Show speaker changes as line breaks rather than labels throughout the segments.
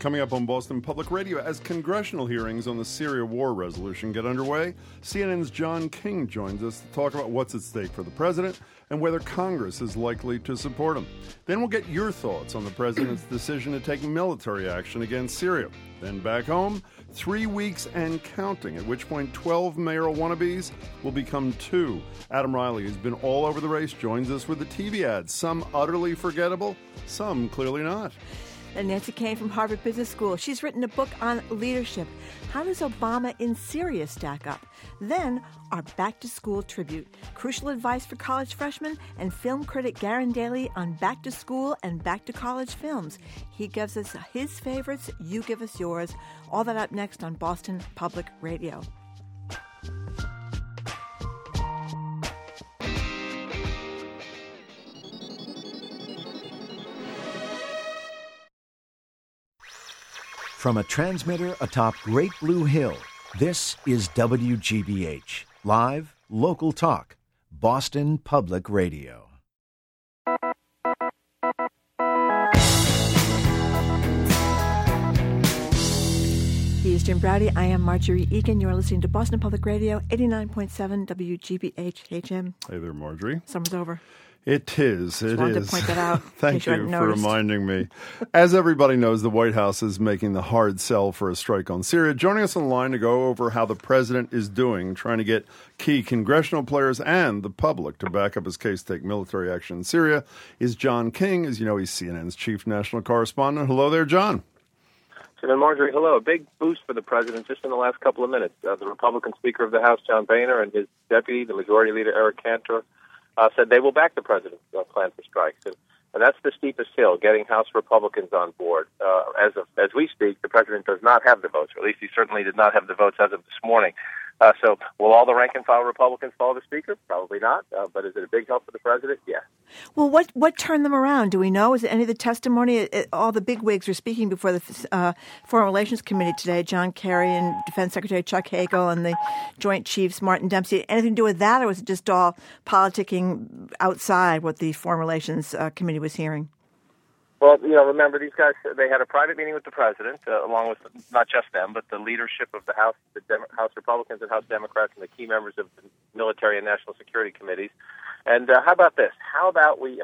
Coming up on Boston Public Radio, as congressional hearings on the Syria war resolution get underway, CNN's John King joins us to talk about what's at stake for the president and whether Congress is likely to support him. Then we'll get your thoughts on the president's decision to take military action against Syria. Then back home, 3 weeks and counting, at which point 12 mayoral wannabes will become 2. Adam Riley, who's been all over the race, joins us with the TV ads, some utterly forgettable, some clearly not.
And Nancy Kane from Harvard Business School. She's written a book on leadership. How does Obama in Syria stack up? Then, our back-to-school tribute. Crucial advice for college freshmen and film critic Garen Daly on back-to-school and back-to-college films. He gives us his favorites, you give us yours. All that up next on Boston Public Radio.
From a transmitter atop Great Blue Hill, this is WGBH, live, local talk, Boston Public Radio.
He is Jim Braude. I am Marjorie Egan. You are listening to Boston Public Radio, 89.7 WGBH. Hey, Jim.
Hey there, Marjorie.
Summer's over.
It is.
Just wanted to point that out.
Thank you for reminding me. As everybody knows, the White House is making the hard sell for a strike on Syria. Joining us on the line to go over how the president is doing, trying to get key congressional players and the public to back up his case to take military action in Syria, is John King. As you know, he's CNN's chief national correspondent. Hello there, John.
Jim and Marjorie, hello. A big boost for the president just in the last couple of minutes. The Republican Speaker of the House, John Boehner, and his deputy, the Majority Leader, Eric Cantor, said they will back the president's plan for strikes. And that's the steepest hill, getting House Republicans on board. As we speak, the president does not have the votes, or at least he certainly did not have the votes as of this morning. So will all the rank-and-file Republicans follow the Speaker? Probably not. But is it a big help for the president? Yeah.
Well, what turned them around? Do we know? Is it any of the testimony? All the bigwigs were speaking before the Foreign Relations Committee today, John Kerry and Defense Secretary Chuck Hagel and the Joint Chiefs Martin Dempsey. Anything to do with that, or was it just all politicking outside what the Foreign Relations Committee was hearing?
Well, remember, these guys, they had a private meeting with the president, along with not just them, but the leadership of the House, House Republicans and House Democrats, and the key members of the military and national security committees. And how about this? How about we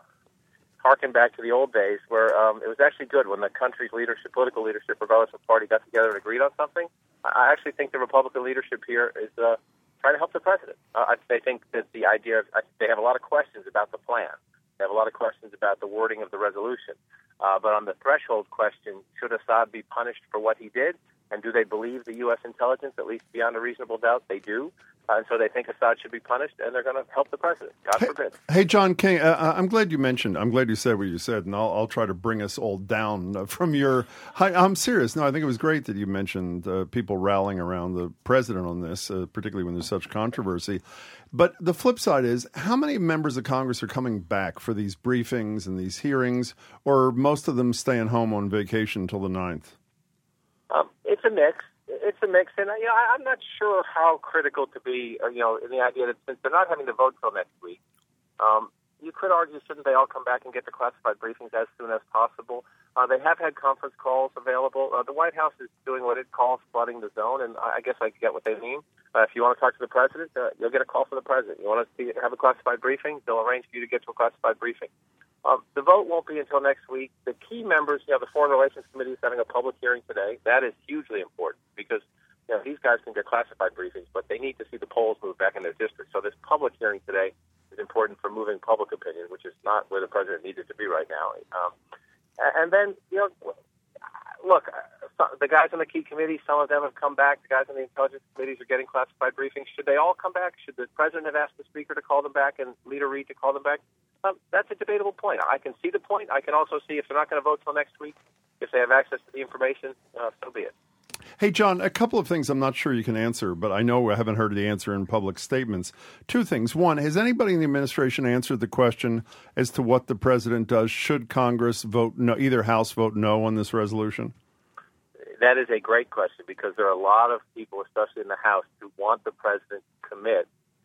harken back to the old days where it was actually good when the country's leadership, political leadership, regardless of party, got together and agreed on something? I actually think the Republican leadership here is trying to help the president. They think that the idea of, they have a lot of questions about the plan. They have a lot of questions about the wording of the resolution. But on the threshold question, should Assad be punished for what he did? And do they believe the U.S. intelligence, at least beyond a reasonable doubt? They do. And so they think Assad should be punished, and they're going to help the president. God forbid.
Hey, John King, I'm glad you said what you said, and I'll try to bring us all down from your... I'm serious. No, I think it was great that you mentioned people rallying around the president on this, particularly when there's such controversy. But the flip side is, how many members of Congress are coming back for these briefings and these hearings, or most of them staying home on vacation until the 9th?
It's a mix. It's a mix, and I'm not sure how critical to be, in the idea that since they're not having to vote till next week, you could argue shouldn't they all come back and get the classified briefings as soon as possible? They have had conference calls available. The White House is doing what it calls flooding the zone, and I guess I get what they mean. If you want to talk to the president, you'll get a call from the president. You want to have a classified briefing, they'll arrange for you to get to a classified briefing. The vote won't be until next week. The key members, the Foreign Relations Committee is having a public hearing today. That is hugely important because these guys can get classified briefings, but they need to see the polls move back in their district. So this public hearing today is important for moving public opinion, which is not where the president needed to be right now. And then, look, the guys on the key committees, some of them have come back. The guys on the intelligence committees are getting classified briefings. Should they all come back? Should the president have asked the speaker to call them back and Leader Reid to call them back? That's a debatable point. I can see the point. I can also see if they're not going to vote till next week, if they have access to the information, so be it.
Hey, John, a couple of things I'm not sure you can answer, but I know I haven't heard the answer in public statements. Two things. One, has anybody in the administration answered the question as to what the president does should Congress vote no, either House vote no on this resolution?
That is a great question because there are a lot of people, especially in the House, who want the president to commit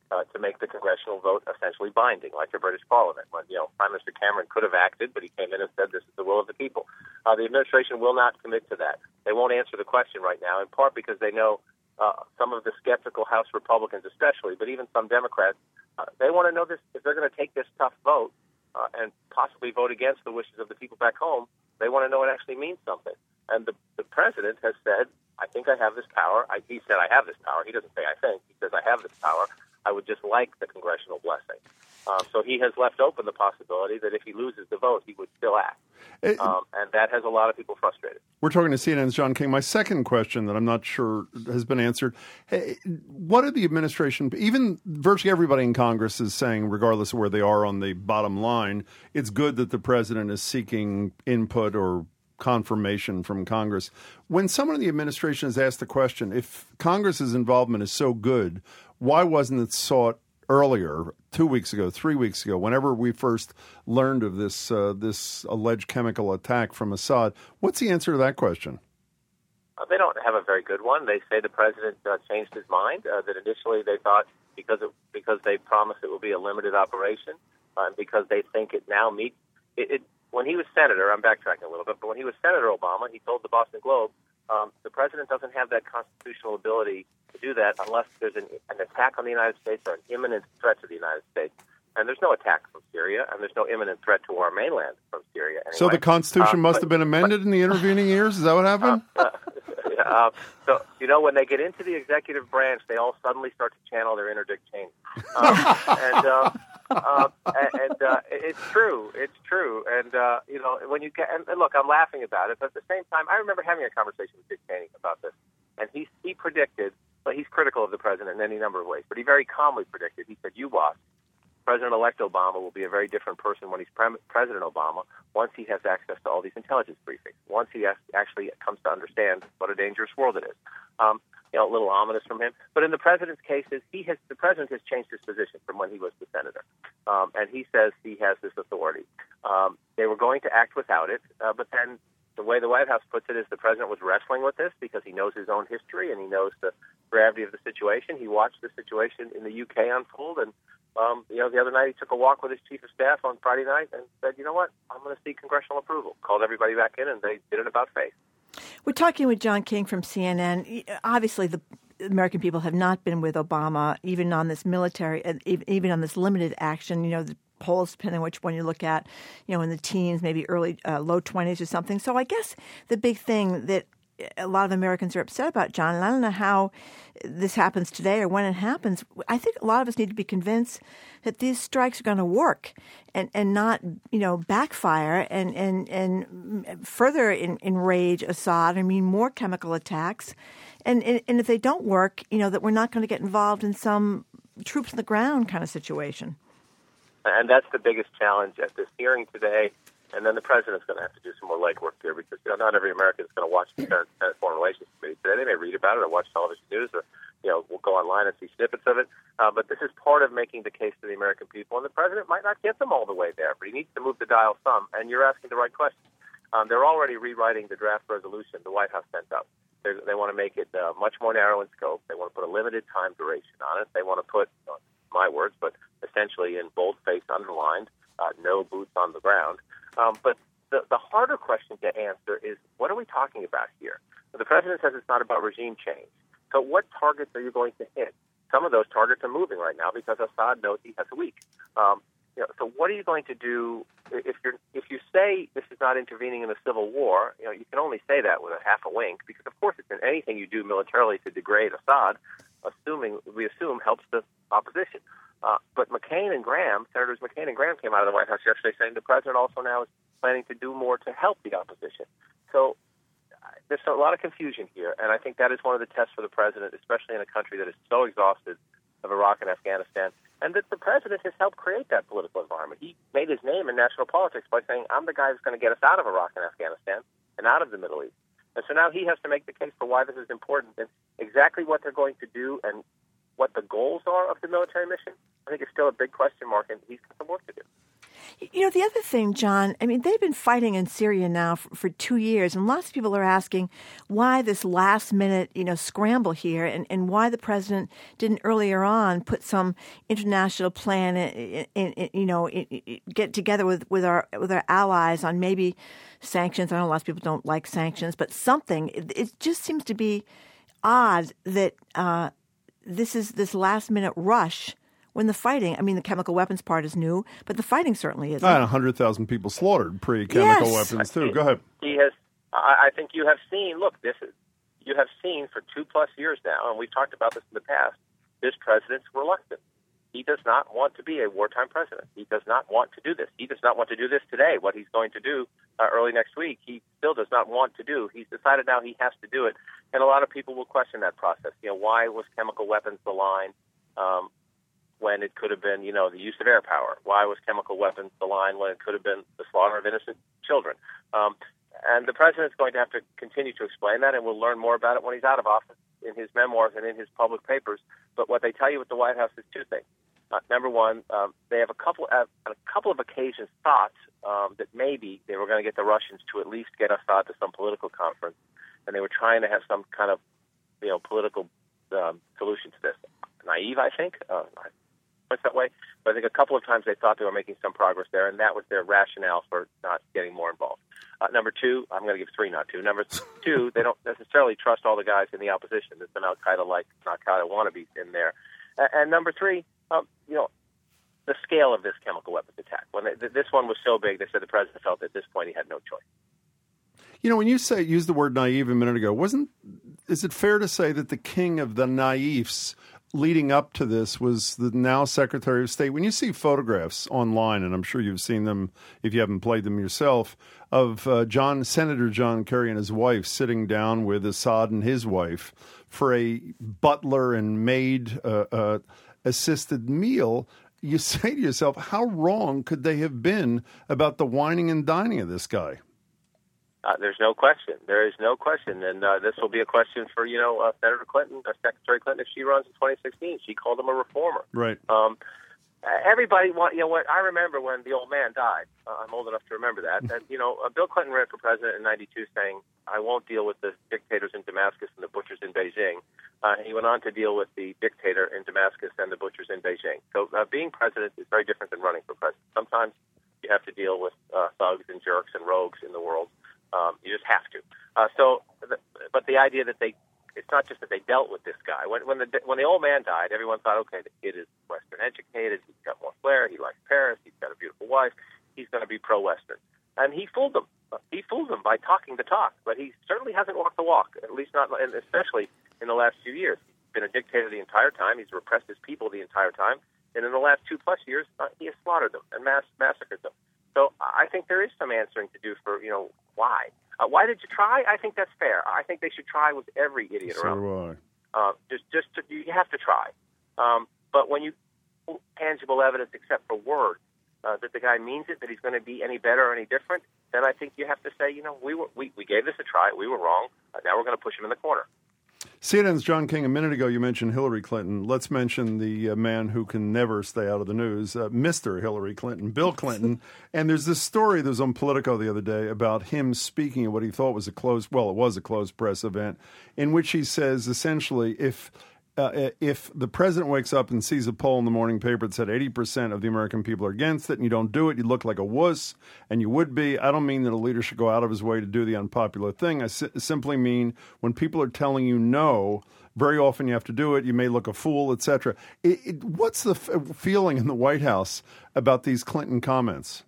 to make the congressional vote essentially binding, like the British Parliament. When Prime Minister Cameron could have acted, but he came in and said this is the will of the people. The administration will not commit to that. They won't answer the question right now, in part because they know some of the skeptical House Republicans especially, but even some Democrats, they want to know this, if they're going to take this tough vote and possibly vote against the wishes of the people back home, they want to know it actually means something. And the president has said, I think I have this power. He said, I have this power. He doesn't say I think. He says, I have this power. I would just like the congressional blessing. So he has left open the possibility that if he loses the vote, he would still act. And that has a lot of people frustrated.
We're talking to CNN's John King. My second question that I'm not sure has been answered, what are the administration, even virtually everybody in Congress is saying, regardless of where they are on the bottom line, it's good that the president is seeking input or confirmation from Congress. When someone in the administration has asked the question, if Congress's involvement is so good, why wasn't it sought earlier, 2 weeks ago, 3 weeks ago, whenever we first learned of this alleged chemical attack from Assad? What's the answer to that question?
They don't have a very good one. They say the president changed his mind, that initially they thought because they promised it will be a limited operation, and because they think it now meets it. When he was senator, I'm backtracking a little bit, but when he was Senator Obama, he told the Boston Globe, the president doesn't have that constitutional ability to do that unless there's an attack on the United States or an imminent threat to the United States. And there's no attack from Syria, and there's no imminent threat to our mainland from Syria. Anyway.
So the Constitution must have been amended in the intervening years? Is that what happened?
So, when they get into the executive branch, they all suddenly start to channel their inner Dick Cheney. It's true. It's true. And, when you get, and look, I'm laughing about it, but at the same time, I remember having a conversation with Dick Cheney about this. And he predicted, but he's critical of the president in any number of ways, but he very calmly predicted. He said, you watch. President-elect Obama will be a very different person when he's President Obama once he has access to all these intelligence briefings, once he actually comes to understand what a dangerous world it is. A little ominous from him. But in the president's cases, the president has changed his position from when he was the senator. And he says he has this authority. They were going to act without it, but then the way the White House puts it is the president was wrestling with this because he knows his own history and he knows the gravity of the situation. He watched the situation in the UK unfold, and the other night he took a walk with his chief of staff on Friday night and said, you know what, I'm going to seek congressional approval. Called everybody back in, and they did it about face.
We're talking with John King from CNN. Obviously, the American people have not been with Obama, even on this military, even on this limited action. The polls, depending on which one you look at, in the teens, maybe early, low 20s or something. So I guess the big thing that a lot of Americans are upset about, John, and I don't know how this happens today or when it happens, I think a lot of us need to be convinced that these strikes are going to work and not, backfire and further enrage Assad. I mean, more chemical attacks. And if they don't work, that we're not going to get involved in some troops on the ground kind of situation.
And that's the biggest challenge at this hearing today. And then the president's going to have to do some more legwork here because not every American is going to watch the Senate Foreign Relations Committee today. They may read about it or watch television news or, we'll go online and see snippets of it. But this is part of making the case to the American people. And the president might not get them all the way there, but he needs to move the dial some. And you're asking the right question. They're already rewriting the draft resolution the White House sent up. They want to make it much more narrow in scope. They want to put a limited time duration on it. They want to put, my words, but essentially in boldface underlined, no boots on the ground. But the harder question to answer is, what are we talking about here? The president says it's not about regime change. So what targets are you going to hit? Some of those targets are moving right now because Assad knows he has a weak. So what are you going to do if you say this is not intervening in the civil war? You can only say that with a half a wink because, of course, it's anything you do militarily to degrade Assad, we assume helps the opposition. But Senators McCain and Graham came out of the White House yesterday saying the president also now is planning to do more to help the opposition. So there's a lot of confusion here, and I think that is one of the tests for the president, especially in a country that is so exhausted of Iraq and Afghanistan, and that the president has helped create that political environment. He made his name in national politics by saying, I'm the guy who's going to get us out of Iraq and Afghanistan and out of the Middle East. And so now he has to make the case for why this is important and exactly what they're going to do and what the goals are of the military mission. I think it's still a big question mark, and he's got some work to do.
You know, the other thing, John, I mean, they've been fighting in Syria now for 2 years, and lots of people are asking why this last-minute, scramble here, and why the president didn't earlier on put some international plan, get together with our allies on maybe sanctions. I know lots of people don't like sanctions, but something. It just seems to be odd that this is this last-minute rush. When the fighting, I mean, the chemical weapons part is new, but the fighting certainly isn't.
100,000 people slaughtered pre-chemical weapons, too. Go ahead.
He has. I think you have seen, you have seen for 2+ years now, and we've talked about this in the past, this president's reluctant. He does not want to be a wartime president. He does not want to do this. He does not want to do this today. What he's going to do early next week, he still does not want to do. He's decided now he has to do it, and a lot of people will question that process. Why was chemical weapons the line? When it could have been, the use of air power? Why was chemical weapons the line when it could have been the slaughter of innocent children? And the president's going to have to continue to explain that, and we'll learn more about it when he's out of office in his memoirs and in his public papers. But what they tell you at the White House is two things. Number one, they have on a couple of occasions thought that maybe they were going to get the Russians to at least get Assad to some political conference, and they were trying to have some kind of, political solution to this. Naive, I think. That way, but I think a couple of times they thought they were making some progress there, and that was their rationale for not getting more involved. Number two, I'm going to give three, not two. Number two, they don't necessarily trust all the guys in the opposition. There's some Al-Qaeda-like, Al-Qaeda wannabes in there. And number three, the scale of this chemical weapons attack. When this one was so big, they said the president felt at this point he had no choice.
When you use the word naive a minute ago, is it fair to say that the king of the naifs leading up to this was the now Secretary of State? When you see photographs online, and I'm sure you've seen them if you haven't played them yourself, of Senator John Kerry and his wife sitting down with Assad and his wife for a butler and maid assisted meal, you say to yourself, how wrong could they have been about the whining and dining of this guy?
There's no question. There is no question. And this will be a question for, Senator Clinton, Secretary Clinton, if she runs in 2016. She called him a reformer.
Right.
Everybody, what I remember when the old man died. I'm old enough to remember that. And, Bill Clinton ran for president in 92 saying, I won't deal with the dictators in Damascus and the butchers in Beijing. He went on to deal with the dictator in Damascus and the butchers in Beijing. So being president is very different than running for president. Sometimes you have to deal with thugs and jerks and rogues in the world. You just have to. But the idea that it's not just that they dealt with this guy. When the old man died, everyone thought, okay, the kid is Western educated, he's got more flair, he likes Paris, he's got a beautiful wife, he's going to be pro-Western. And he fooled them. He fooled them by talking the talk, but he certainly hasn't walked the walk, at least not, and especially in the last few years. He's been a dictator the entire time, he's repressed his people the entire time, and in the last 2+ years, he has slaughtered them and massacred them. So I think there is some answering to do for, why. Why did you try? I think that's fair. I think they should try with every idiot around.
So do
I. You have to try. But when you tangible evidence, except for words, that the guy means it, that he's going to be any better or any different, then I think you have to say, we gave this a try, we were wrong. Now we're going to push him in the corner.
CNN's John King. A minute ago, you mentioned Hillary Clinton. Let's mention the man who can never stay out of the news, Mr. Hillary Clinton, Bill Clinton. And there's this story that was on Politico the other day about him speaking at what he thought was it was a closed press event, in which he says, essentially, if the president wakes up and sees a poll in the morning paper that said 80% of the American people are against it and you don't do it, you look like a wuss, and you would be. I don't mean that a leader should go out of his way to do the unpopular thing. I simply mean when people are telling you no, very often you have to do it. You may look a fool, etc. What's the feeling in the White House about these Clinton comments?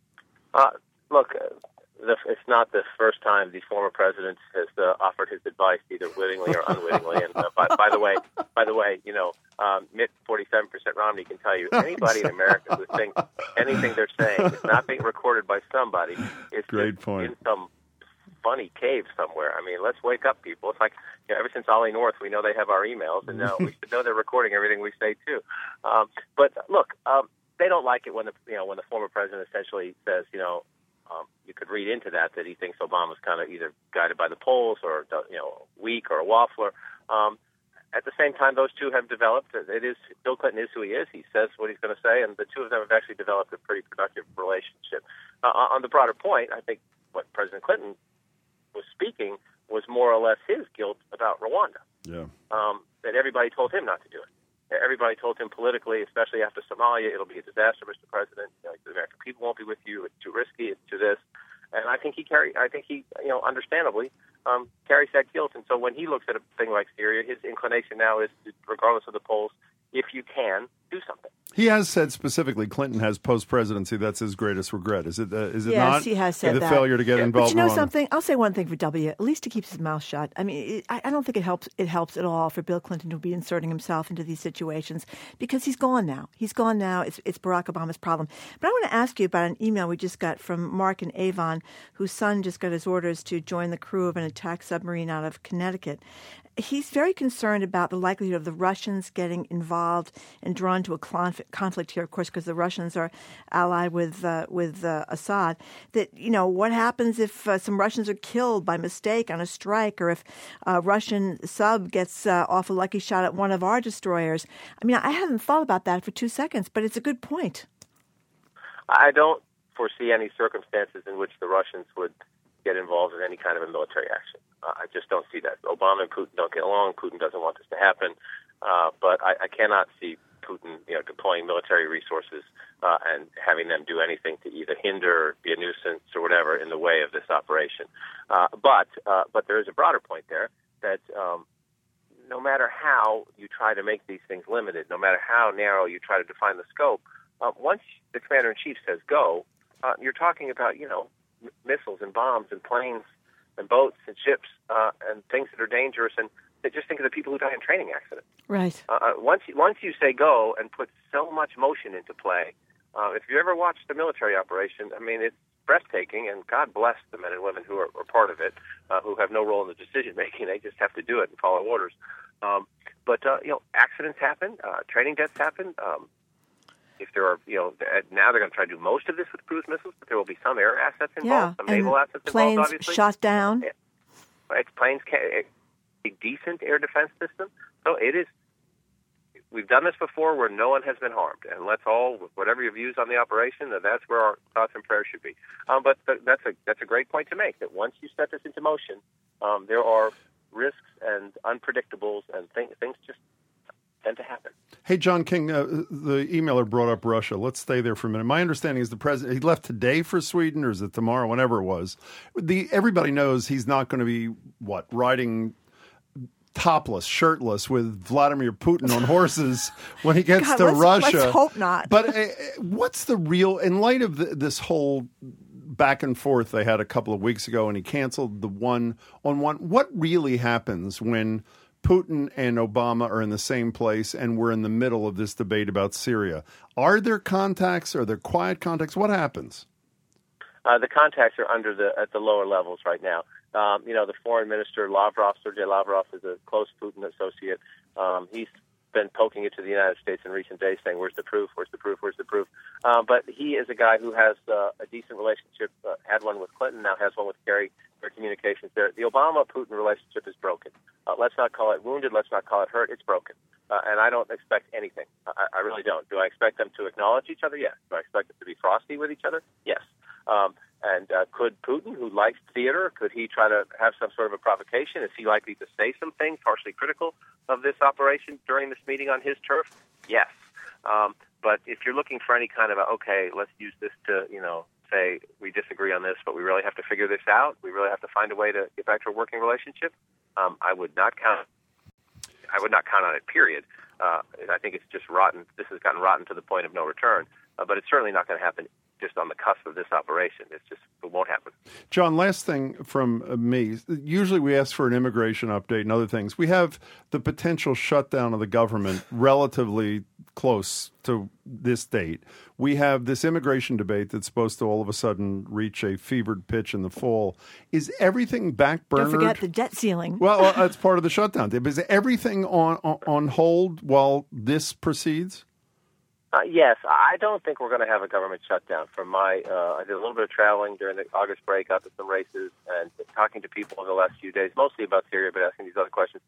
Look, it's not the first time the former president has offered his advice, either wittingly or unwittingly. And by the way, Mitt 47% Romney can tell you anybody in America who thinks anything they're saying is not being recorded by somebody is in some funny cave somewhere. I mean, let's wake up, people. It's like ever since Ollie North, we know they have our emails, and now we should know they're recording everything we say too. But look, they don't like it when the former president essentially says, you could read into that he thinks Obama's kind of either guided by the polls or weak or a waffler. At the same time, those two have developed. Bill Clinton is who he is. He says what he's going to say, and the two of them have actually developed a pretty productive relationship. On the broader point, I think what President Clinton was speaking was more or less his guilt about Rwanda.
Yeah.
That everybody told him not to do it. Everybody told him politically, especially after Somalia, it'll be a disaster, Mr. President. The American people won't be with you. It's too risky. It's too this. And I think he, understandably, carries that guilt. And so when he looks at a thing like Syria, his inclination now is, regardless of the polls, if you can, do something.
He has said specifically Clinton has post-presidency. That's his greatest regret. Is it not?
Yes, he has said
the
that.
failure to get involved.
But you know
in
something? I'll say one thing for W. At least he keeps his mouth shut. I mean, I don't think it helps at all for Bill Clinton to be inserting himself into these situations because he's gone now. He's gone now. It's Barack Obama's problem. But I want to ask you about an email we just got from Mark in Avon, whose son just got his orders to join the crew of an attack submarine out of Connecticut. He's very concerned about the likelihood of the Russians getting involved and drawn to a conflict here, of course, because the Russians are allied with Assad. That, what happens if some Russians are killed by mistake on a strike, or if a Russian sub gets off a lucky shot at one of our destroyers? I mean, I haven't thought about that for 2 seconds, but it's a good point.
I don't foresee any circumstances in which the Russians would get involved in any kind of a military action. I just don't see that. Obama and Putin don't get along. Putin doesn't want this to happen. But I cannot see Putin, deploying military resources and having them do anything to either hinder, be a nuisance, or whatever in the way of this operation. But there is a broader point there that no matter how you try to make these things limited, no matter how narrow you try to define the scope, once the commander-in-chief says go, you're talking about, missiles and bombs and planes and boats and ships and things that are dangerous. And just think of the people who die in training accidents.
Right.
Once you say go and put so much motion into play, if you ever watched a military operation, I mean, it's breathtaking, and God bless the men and women who are part of it, who have no role in the decision-making. They just have to do it and follow orders. But accidents happen, training deaths happen. If there are, now they're going to try to do most of this with cruise missiles, but there will be some air assets involved, some naval assets involved, obviously.
Planes shot down.
Right, planes can't, a decent air defense system. So it is. We've done this before where no one has been harmed, and let's all, whatever your views on the operation, that's where our thoughts and prayers should be. But that's a great point to make. That once you set this into motion, there are risks and unpredictables, and things just tend to happen.
Hey, John King, the emailer brought up Russia. Let's stay there for a minute. My understanding is the president, he left today for Sweden, or is it tomorrow, whenever it was. Everybody knows he's not going to be, riding topless, shirtless with Vladimir Putin on horses when he gets to Russia.
Let's hope not.
But what's the real, in light of this whole back and forth they had a couple of weeks ago, and he canceled the one-on-one, what really happens when Putin and Obama are in the same place and we're in the middle of this debate about Syria? Are there contacts? Are there quiet contacts? What happens?
The contacts are at the lower levels right now. The foreign minister, Lavrov, Sergei Lavrov, is a close Putin associate. He's been poking it to the United States in recent days, saying, where's the proof, where's the proof, where's the proof? But he is a guy who has a decent relationship, had one with Clinton, now has one with Kerry. Their communications there. The Obama-Putin relationship is broken. Let's not call it wounded. Let's not call it hurt. It's broken. And I don't expect anything. I really don't. Do I expect them to acknowledge each other? Yes. Do I expect them to be frosty with each other? Yes. And could Putin, who likes theater, could he try to have some sort of a provocation? Is he likely to say some things partially critical of this operation during this meeting on his turf? Yes. But if you're looking for any kind of let's use this to, say we disagree on this, but we really have to figure this out, we really have to find a way to get back to a working relationship, I would not count on it, period. I think it's just rotten. This has gotten rotten to the point of no return. But it's certainly not going to happen just on the cusp of this operation. It won't happen.
John, last thing from me. Usually we ask for an immigration update and other things. We have the potential shutdown of the government relatively close to this date. We have this immigration debate that's supposed to all of a sudden reach a fevered pitch in the fall. Is everything backburnered?
Don't forget the debt ceiling.
Well, that's part of the shutdown. Is everything on hold while this proceeds?
Yes, I don't think we're going to have a government shutdown. I did a little bit of traveling during the August break, out to some races, and talking to people in the last few days, mostly about Syria, but asking these other questions.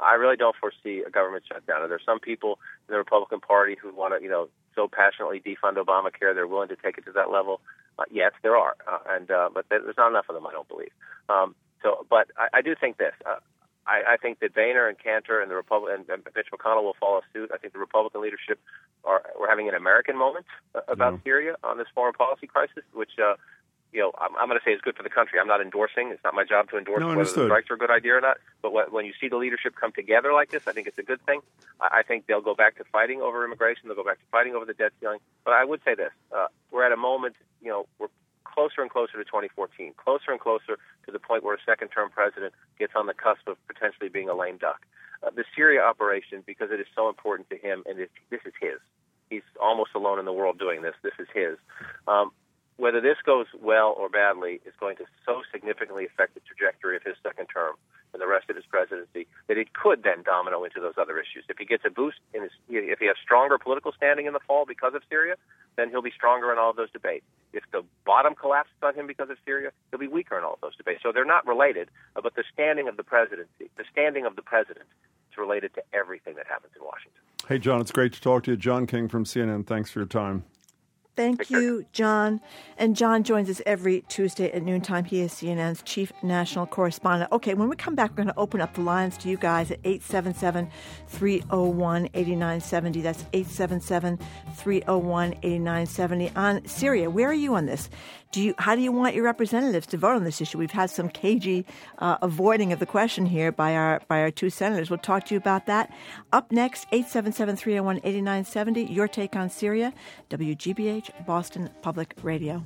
I really don't foresee a government shutdown. And there's some people in the Republican Party who want to, so passionately defund Obamacare, they're willing to take it to that level. Yes, there are, but there's not enough of them, I don't believe. But I do think this. I think that Boehner and Cantor and the Republican and Mitch McConnell will follow suit. I think the Republican leadership we're having an American moment about Syria on this foreign policy crisis, which I'm going to say is good for the country. I'm not endorsing. It's not my job to endorse whether the strikes are a good idea or not. But when you see the leadership come together like this, I think it's a good thing. I think they'll go back to fighting over immigration. They'll go back to fighting over the debt ceiling. But I would say this: we're at a moment. We're closer and closer to 2014, closer and closer to the point where a second-term president gets on the cusp of potentially being a lame duck. The Syria operation, because it is so important to him, and this is his. He's almost alone in the world doing this. This is his. Whether this goes well or badly is going to so significantly affect the trajectory of his second term and the rest of his presidency that it could then domino into those other issues. If he gets a boost if he has stronger political standing in the fall because of Syria, then he'll be stronger in all of those debates. If the bottom collapses on him because of Syria, he'll be weaker in all of those debates. So they're not related, but the standing of the president is related to everything that happens in Washington.
Hey, John, it's great to talk to you. John King from CNN. Thanks for your time.
Thank you, John. And John joins us every Tuesday at noontime. He is CNN's chief national correspondent. Okay, when we come back, we're going to open up the lines to you guys at 877-301-8970. That's 877-301-8970 on Syria. Where are you on this? How do you want your representatives to vote on this issue? We've had some cagey avoiding of the question here by our two senators. We'll talk to you about that. Up next, 877-301-8970. Your take on Syria. WGBH, Boston Public Radio.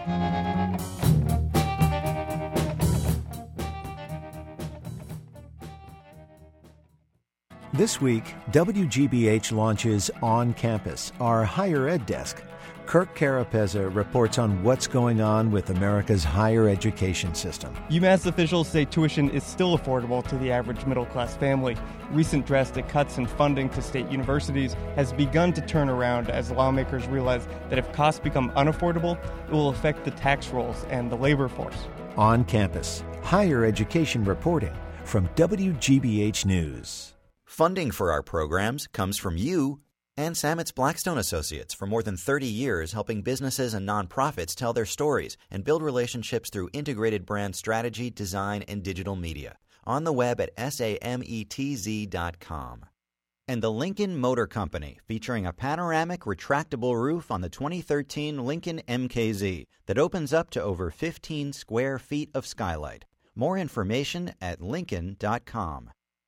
This week, WGBH launches On Campus, our higher ed desk. Kirk Carapezza reports on what's going on with America's higher education system.
UMass officials say tuition is still affordable to the average middle-class family. Recent drastic cuts in funding to state universities has begun to turn around as lawmakers realize that if costs become unaffordable, it will affect the tax rolls and the labor force.
On Campus, higher education reporting from WGBH News.
Funding for our programs comes from you and Samet's Blackstone Associates, for more than 30 years helping businesses and nonprofits tell their stories and build relationships through integrated brand strategy, design, and digital media. On the web at sametz.com. And the Lincoln Motor Company, featuring a panoramic retractable roof on the 2013 Lincoln MKZ that opens up to over 15 square feet of skylight. More information at lincoln.com.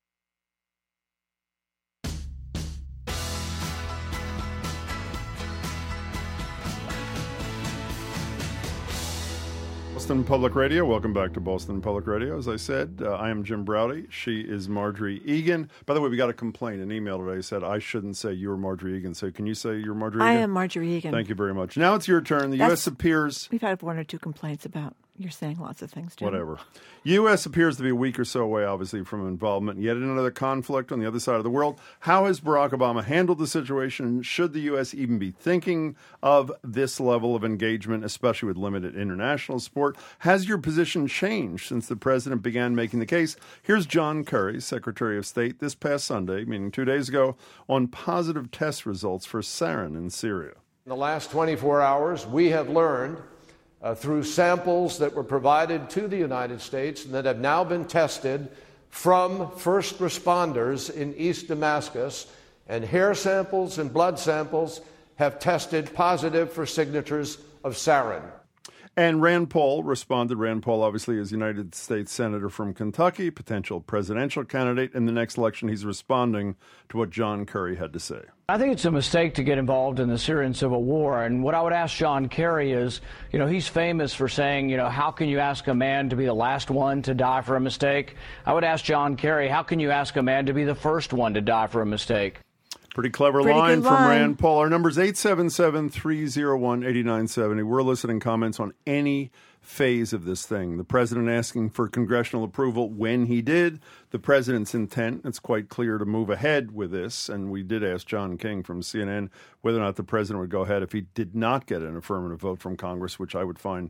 Boston Public Radio. Welcome back to Boston Public Radio. As I said, I am Jim Braude. She is Marjorie Egan. By the way, we got a complaint, an email today said I shouldn't say you're Marjorie Egan. So can you say you're Marjorie Egan?
I am Marjorie Egan.
Thank you very much. Now it's your turn. The U.S. appears...
We've had one or two complaints about you're saying lots of things, Jim.
Whatever. U.S. appears to be a week or so away, obviously, from involvement in yet another conflict on the other side of the world. How has Barack Obama handled the situation? Should the U.S. even be thinking of this level of engagement, especially with limited international support? Has your position changed since the president began making the case? Here's John Kerry, Secretary of State, this past Sunday, meaning 2 days ago, on positive test results for sarin in Syria.
In the last 24 hours, we have learned through samples that were provided to the United States and that have now been tested from first responders in East Damascus, and hair samples and blood samples have tested positive for signatures of sarin.
And Rand Paul responded. Rand Paul, obviously, is United States Senator from Kentucky, potential presidential candidate in the next election. He's responding to what John Kerry had to say.
I think it's a mistake to get involved in the Syrian civil war. And what I would ask John Kerry is, he's famous for saying, how can you ask a man to be the last one to die for a mistake? I would ask John Kerry, how can you ask a man to be the first one to die for a mistake?
Pretty clever line from Rand Paul. Our number is 877-301-8970. We're eliciting comments on any phase of this thing. The president asking for congressional approval when he did. The president's intent, it's quite clear to move ahead with this. And we did ask John King from CNN whether or not the president would go ahead if he did not get an affirmative vote from Congress, which I would find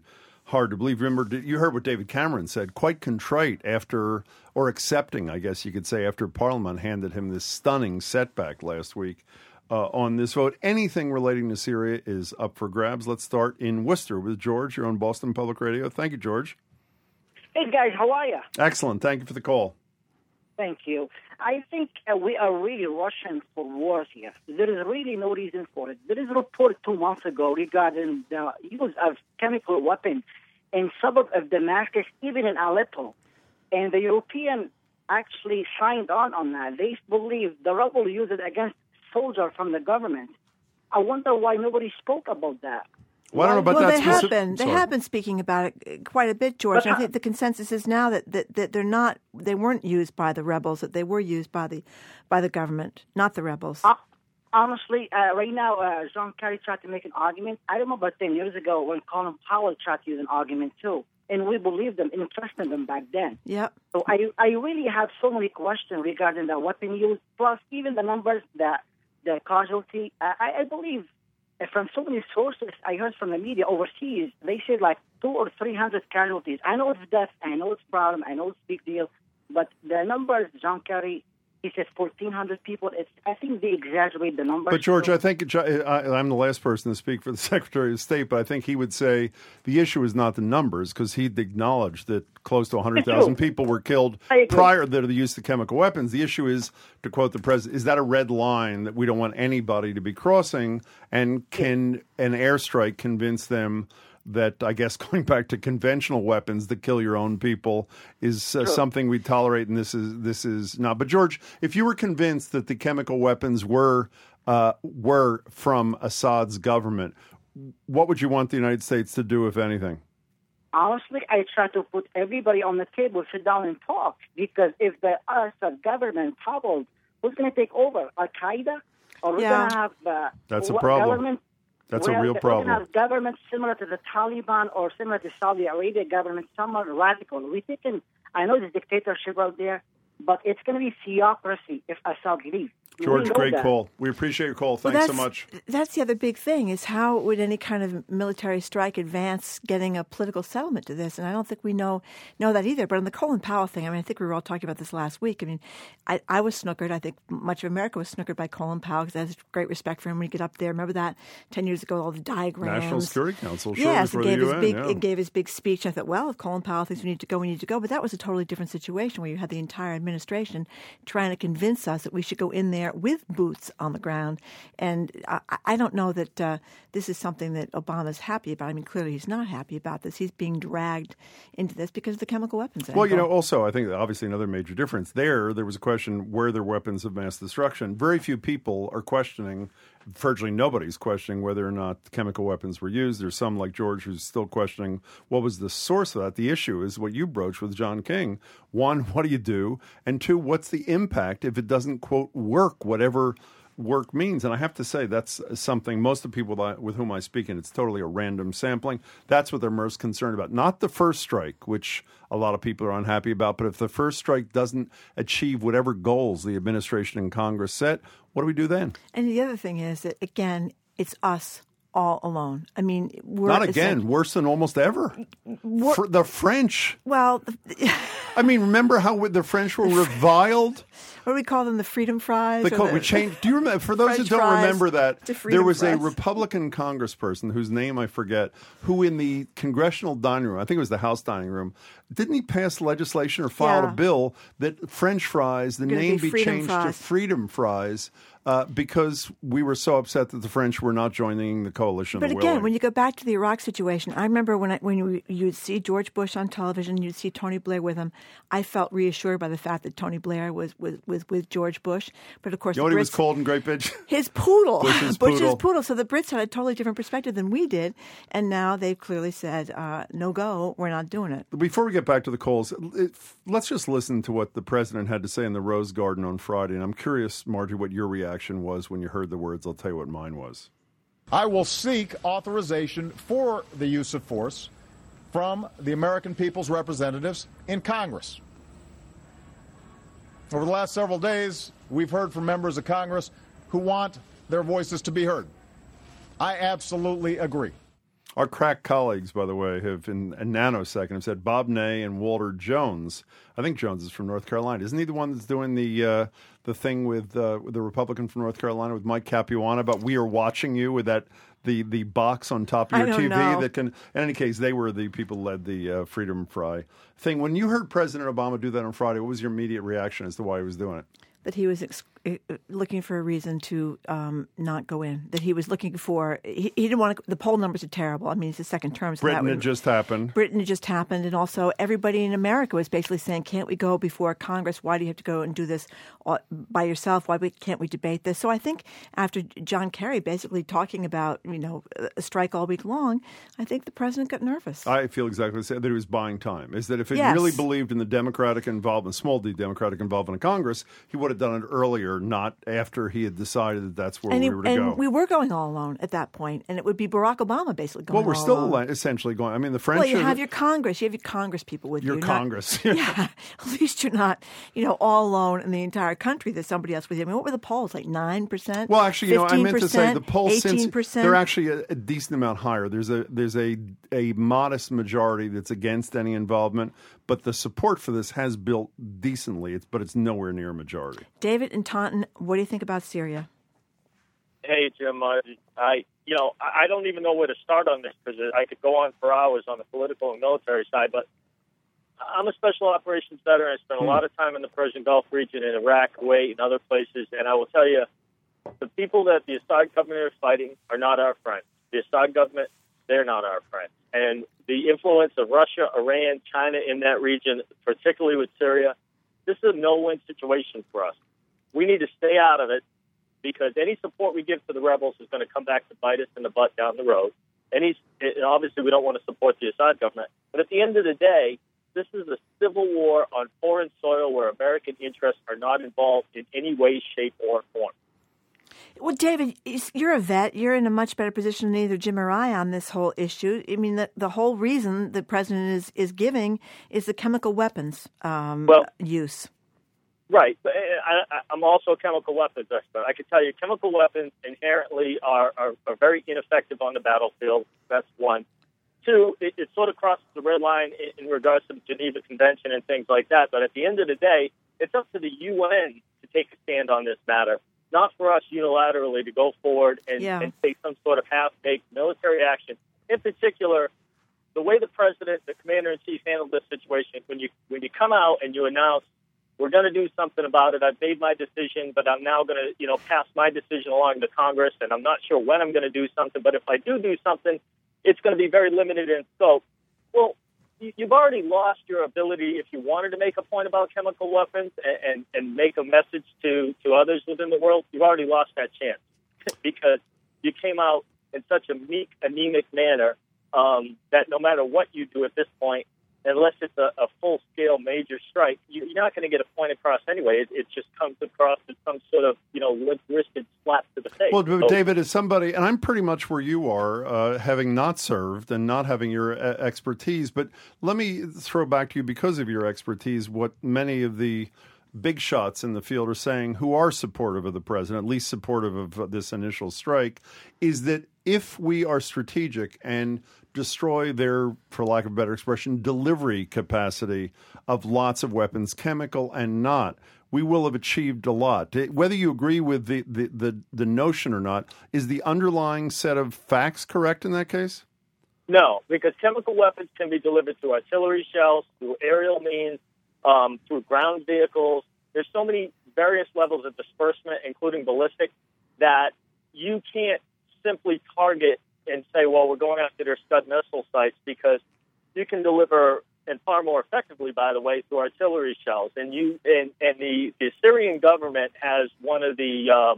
hard to believe. Remember, you heard what David Cameron said, quite contrite after, or accepting, I guess you could say, after Parliament handed him this stunning setback last week on this vote. Anything relating to Syria is up for grabs. Let's start in Worcester with George. You're on Boston Public Radio. Thank you, George.
Hey, guys, how are you?
Excellent. Thank you for the call.
Thank you. I think we are really rushing for wars here. There is really no reason for it. There is a report 2 months ago regarding the use of chemical weapons in suburbs of Damascus, even in Aleppo. And the European actually signed on that. They believe the rebel used it against soldiers from the government. I wonder why nobody spoke about that.
Well, I don't know about that.
They have been speaking about it quite a bit, George. I think the consensus is now that they weren't used by the rebels, that they were used by the government, not the rebels.
Honestly, right now, John Kerry tried to make an argument. I remember 10 years ago when Colin Powell tried to use an argument too, and we believed them and trusted them back then.
Yep.
So I really have so many questions regarding the weapon use, plus even the numbers, the casualty. I believe. From so many sources I heard from the media overseas, they said like 200 or 300 casualties. I know it's death, I know it's a problem, I know it's a big deal, but the numbers, John Kerry, he said 1,400 people. I think they exaggerate the numbers.
But, George, I think I'm the last person to speak for the Secretary of State, but I think he would say the issue is not the numbers, because he'd acknowledge that close to 100,000 people were killed prior to the use of chemical weapons. The issue is, to quote the president, is that a red line that we don't want anybody to be crossing? And can an airstrike convince them that, I guess, going back to conventional weapons that kill your own people is something we tolerate, and this is not. But, George, if you were convinced that the chemical weapons were from Assad's government, what would you want the United States to do, if anything?
Honestly, I try to put everybody on the table, sit down and talk, because if the Assad government toppled, who's going to take over? Al-Qaeda? Or we're going to have
That's a problem.
Government?
That's a real problem.
We can have governments similar to the Taliban or similar to Saudi Arabia government, somewhat radical. I know there's dictatorship out there, but it's going to be theocracy if Assad leaves.
George, great call. We appreciate your call. Thanks so much.
That's the other big thing, is how would any kind of military strike advance getting a political settlement to this? And I don't think we know that either. But on the Colin Powell thing, I think we were all talking about this last week. I was snookered. I think much of America was snookered by Colin Powell, because I have great respect for him when you get up there. Remember that 10 years ago, all the diagrams.
National Security Council,
yes,
before the UN.
It gave his big speech. I thought, well, if Colin Powell thinks we need to go, we need to go. But that was a totally different situation where you had the entire administration trying to convince us that we should go in there with boots on the ground. And I don't know that this is something that Obama's happy about. Clearly he's not happy about this. He's being dragged into this because of the chemical weapons angle.
Well, also, I think obviously another major difference there was a question, were there weapons of mass destruction? Very few people are questioning, virtually nobody's questioning whether or not chemical weapons were used. There's some like George who's still questioning what was the source of that. The issue is what you broached with John King. One, what do you do? And two, what's the impact if it doesn't, quote, work, whatever work means? And I have to say that's something most of the people with whom I speak, and it's totally a random sampling, that's what they're most concerned about. Not the first strike, which a lot of people are unhappy about, but if the first strike doesn't achieve whatever goals the administration and Congress set, what do we do then?
And the other thing is that, again, it's us all alone. We're
not again, worse than almost ever. For the French.
Well,
remember how the French were reviled?
What do we call them? The freedom fries?
We changed. Do you remember? For those who don't remember that, there was a Republican congressperson whose name I forget, who in the congressional dining room, I think it was the House dining room, didn't he pass legislation or filed a bill that French fries, the name be changed to freedom fries? Because we were so upset that the French were not joining the coalition.
But again, when you go back to the Iraq situation, I remember when you'd see George Bush on television, you'd see Tony Blair with him. I felt reassured by the fact that Tony Blair was with George Bush. But of course,
you know what he was called in Great Bitch?
His poodle.
Bush's
poodle. So the Brits had a totally different perspective than we did, and now they've clearly said, "No go, we're not doing it."
Before we get back to the calls, let's just listen to what the president had to say in the Rose Garden on Friday. And I'm curious, Margie, what your reaction was when you heard the words. I'll tell you what mine was.
I will seek authorization for the use of force from the American people's representatives in Congress. Over the last several days, we've heard from members of Congress who want their voices to be heard. I absolutely agree.
Our crack colleagues, by the way, have in a nanosecond have said Bob Ney and Walter Jones. I think Jones is from North Carolina. Isn't he the one that's doing the thing with the Republican from North Carolina with Mike Capuano about we are watching you with that the box on top of your TV that can. In any case, they were the people who led the Freedom Fry thing. When you heard President Obama do that on Friday, what was your immediate reaction as to why he was doing it?
That he was looking for a reason to not go in. That he was looking for he didn't want to. The poll numbers are terrible. I mean, it's the second term. So
Britain had just happened,
and also everybody in America was basically saying, "Can't we go before Congress? Why do you have to go and do this by yourself? Why can't we debate this?" So I think after John Kerry basically talking about a strike all week long, I think the president got nervous.
I feel exactly the same. That he was buying time. Is that if he really believed in the Democratic involvement, small d Democratic involvement in Congress, he would have done it earlier, not after he had decided that that's where we were to go.
And we were going all alone at that point, and it would be Barack Obama basically going all alone.
Well, we're still essentially going. I mean, the French...
Well, you have your Congress. You have your Congress people with you.
Your Congress.
Yeah. At least you're not, all alone in the entire country. There's somebody else with you. I mean, what were the polls? Like 9%?
Well, actually, I meant to say the polls
18%?
Since they're actually a decent amount higher. There's a modest majority that's against any involvement, but the support for this has built decently. But it's nowhere near a majority.
David in Taunton, what do you think about Syria?
Hey, Jim. I don't even know where to start on this because I could go on for hours on the political and military side. But I'm a special operations veteran. I spent a lot of time in the Persian Gulf region, in Iraq, Kuwait, and other places. And I will tell you, the people that the Assad government is fighting are not our friends. The Assad government, they're not our friends. And the influence of Russia, Iran, China in that region, particularly with Syria, this is a no-win situation for us. We need to stay out of it because any support we give to the rebels is going to come back to bite us in the butt down the road. And obviously we don't want to support the Assad government. But at the end of the day, this is a civil war on foreign soil where American interests are not involved in any way, shape, or form.
Well, David, you're a vet. You're in a much better position than either Jim or I on this whole issue. I mean, the whole reason the president is giving is the chemical weapons use.
Right. I'm also a chemical weapons expert. I can tell you chemical weapons inherently are very ineffective on the battlefield. That's one. Two, it sort of crosses the red line in regards to the Geneva Convention and things like that. But at the end of the day, it's up to the UN to take a stand on this matter, not for us unilaterally to go forward and take some sort of half-baked military action. In particular, the way the president, the commander-in-chief handled this situation, when you come out and you announce, we're going to do something about it. I've made my decision, but I'm now going to, pass my decision along to Congress, and I'm not sure when I'm going to do something. But if I do something, it's going to be very limited in scope. Well, you've already lost your ability, if you wanted to make a point about chemical weapons and make a message to others within the world, you've already lost that chance because you came out in such a meek, anemic manner that no matter what you do at this point, unless it's a full-scale major strike, you're not going to get a point across anyway. It just comes across as some sort of, limp-wristed slap to the face.
Well, David, as somebody, and I'm pretty much where you are, having not served and not having your expertise, but let me throw back to you, because of your expertise, what many of the big shots in the field are saying, who are supportive of the president, at least supportive of this initial strike, is that if we are strategic and destroy their, for lack of a better expression, delivery capacity of lots of weapons, chemical and not, we will have achieved a lot. Whether you agree with the notion or not, is the underlying set of facts correct in that case?
No, because chemical weapons can be delivered through artillery shells, through aerial means, through ground vehicles. There's so many various levels of disbursement, including ballistic, that you can't simply target and say, well, we're going after their Scud missile sites, because you can deliver, and far more effectively, by the way, through artillery shells. And the Syrian government has one of the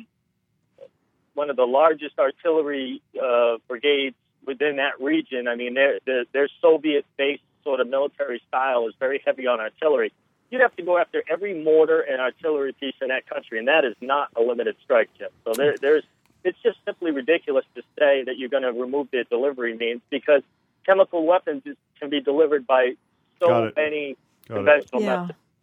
largest artillery brigades within that region. I mean, their Soviet-based sort of military style is very heavy on artillery. You'd have to go after every mortar and artillery piece in that country, and that is not a limited strike, Jim. So it's just simply ridiculous to say that you're going to remove the delivery means, because chemical weapons can be delivered by so many conventional methods.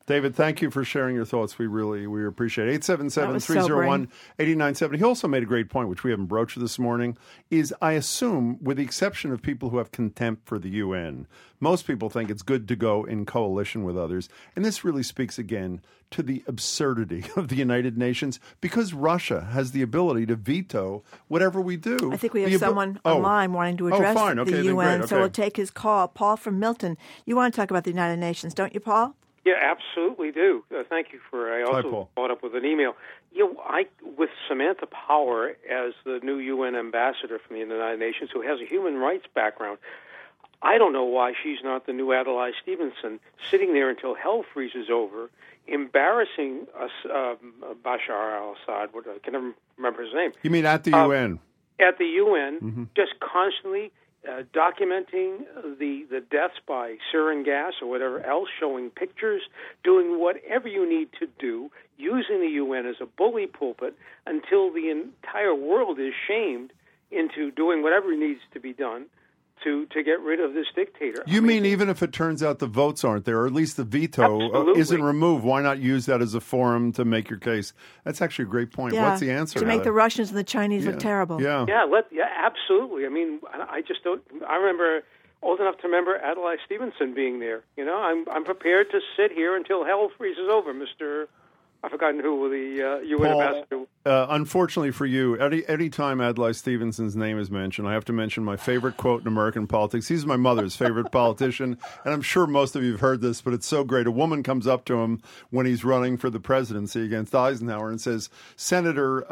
David, thank you for sharing your thoughts. We appreciate it. 877-301-8970. He also made a great point, which we haven't broached this morning, is I assume, with the exception of people who have contempt for the UN, most people think it's good to go in coalition with others. And this really speaks again to the absurdity of the United Nations, because Russia has the ability to veto whatever we do.
I think we have someone online wanting to address the UN, so we'll take his call. Paul from Milton, you want to talk about the United Nations, don't you, Paul?
Yeah, absolutely do. Thank you for. I also followed up with an email. With Samantha Power as the new UN ambassador from the United Nations, who has a human rights background, I don't know why she's not the new Adlai Stevenson, sitting there until hell freezes over, embarrassing Bashar al-Assad. I can never remember his name.
You mean at the UN?
At the UN, just constantly documenting the deaths by sarin gas or whatever else, showing pictures, doing whatever you need to do, using the UN as a bully pulpit until the entire world is shamed into doing whatever needs to be done to get rid of this dictator.
You mean even if it turns out the votes aren't there, or at least the veto isn't removed, why not use that as a forum to make your case? That's actually a great point.
Yeah,
what's the answer?
To make the Russians and the Chinese look terrible.
Yeah,
absolutely. I mean, I just don't. I remember old enough to remember Adlai Stevenson being there. I'm prepared to sit here until hell freezes over, Mr. I've forgotten who the UN ambassador.
Unfortunately for you, any time Adlai Stevenson's name is mentioned, I have to mention my favorite quote in American politics. He's my mother's favorite politician, and I'm sure most of you have heard this, but it's so great. A woman comes up to him when he's running for the presidency against Eisenhower and says, Senator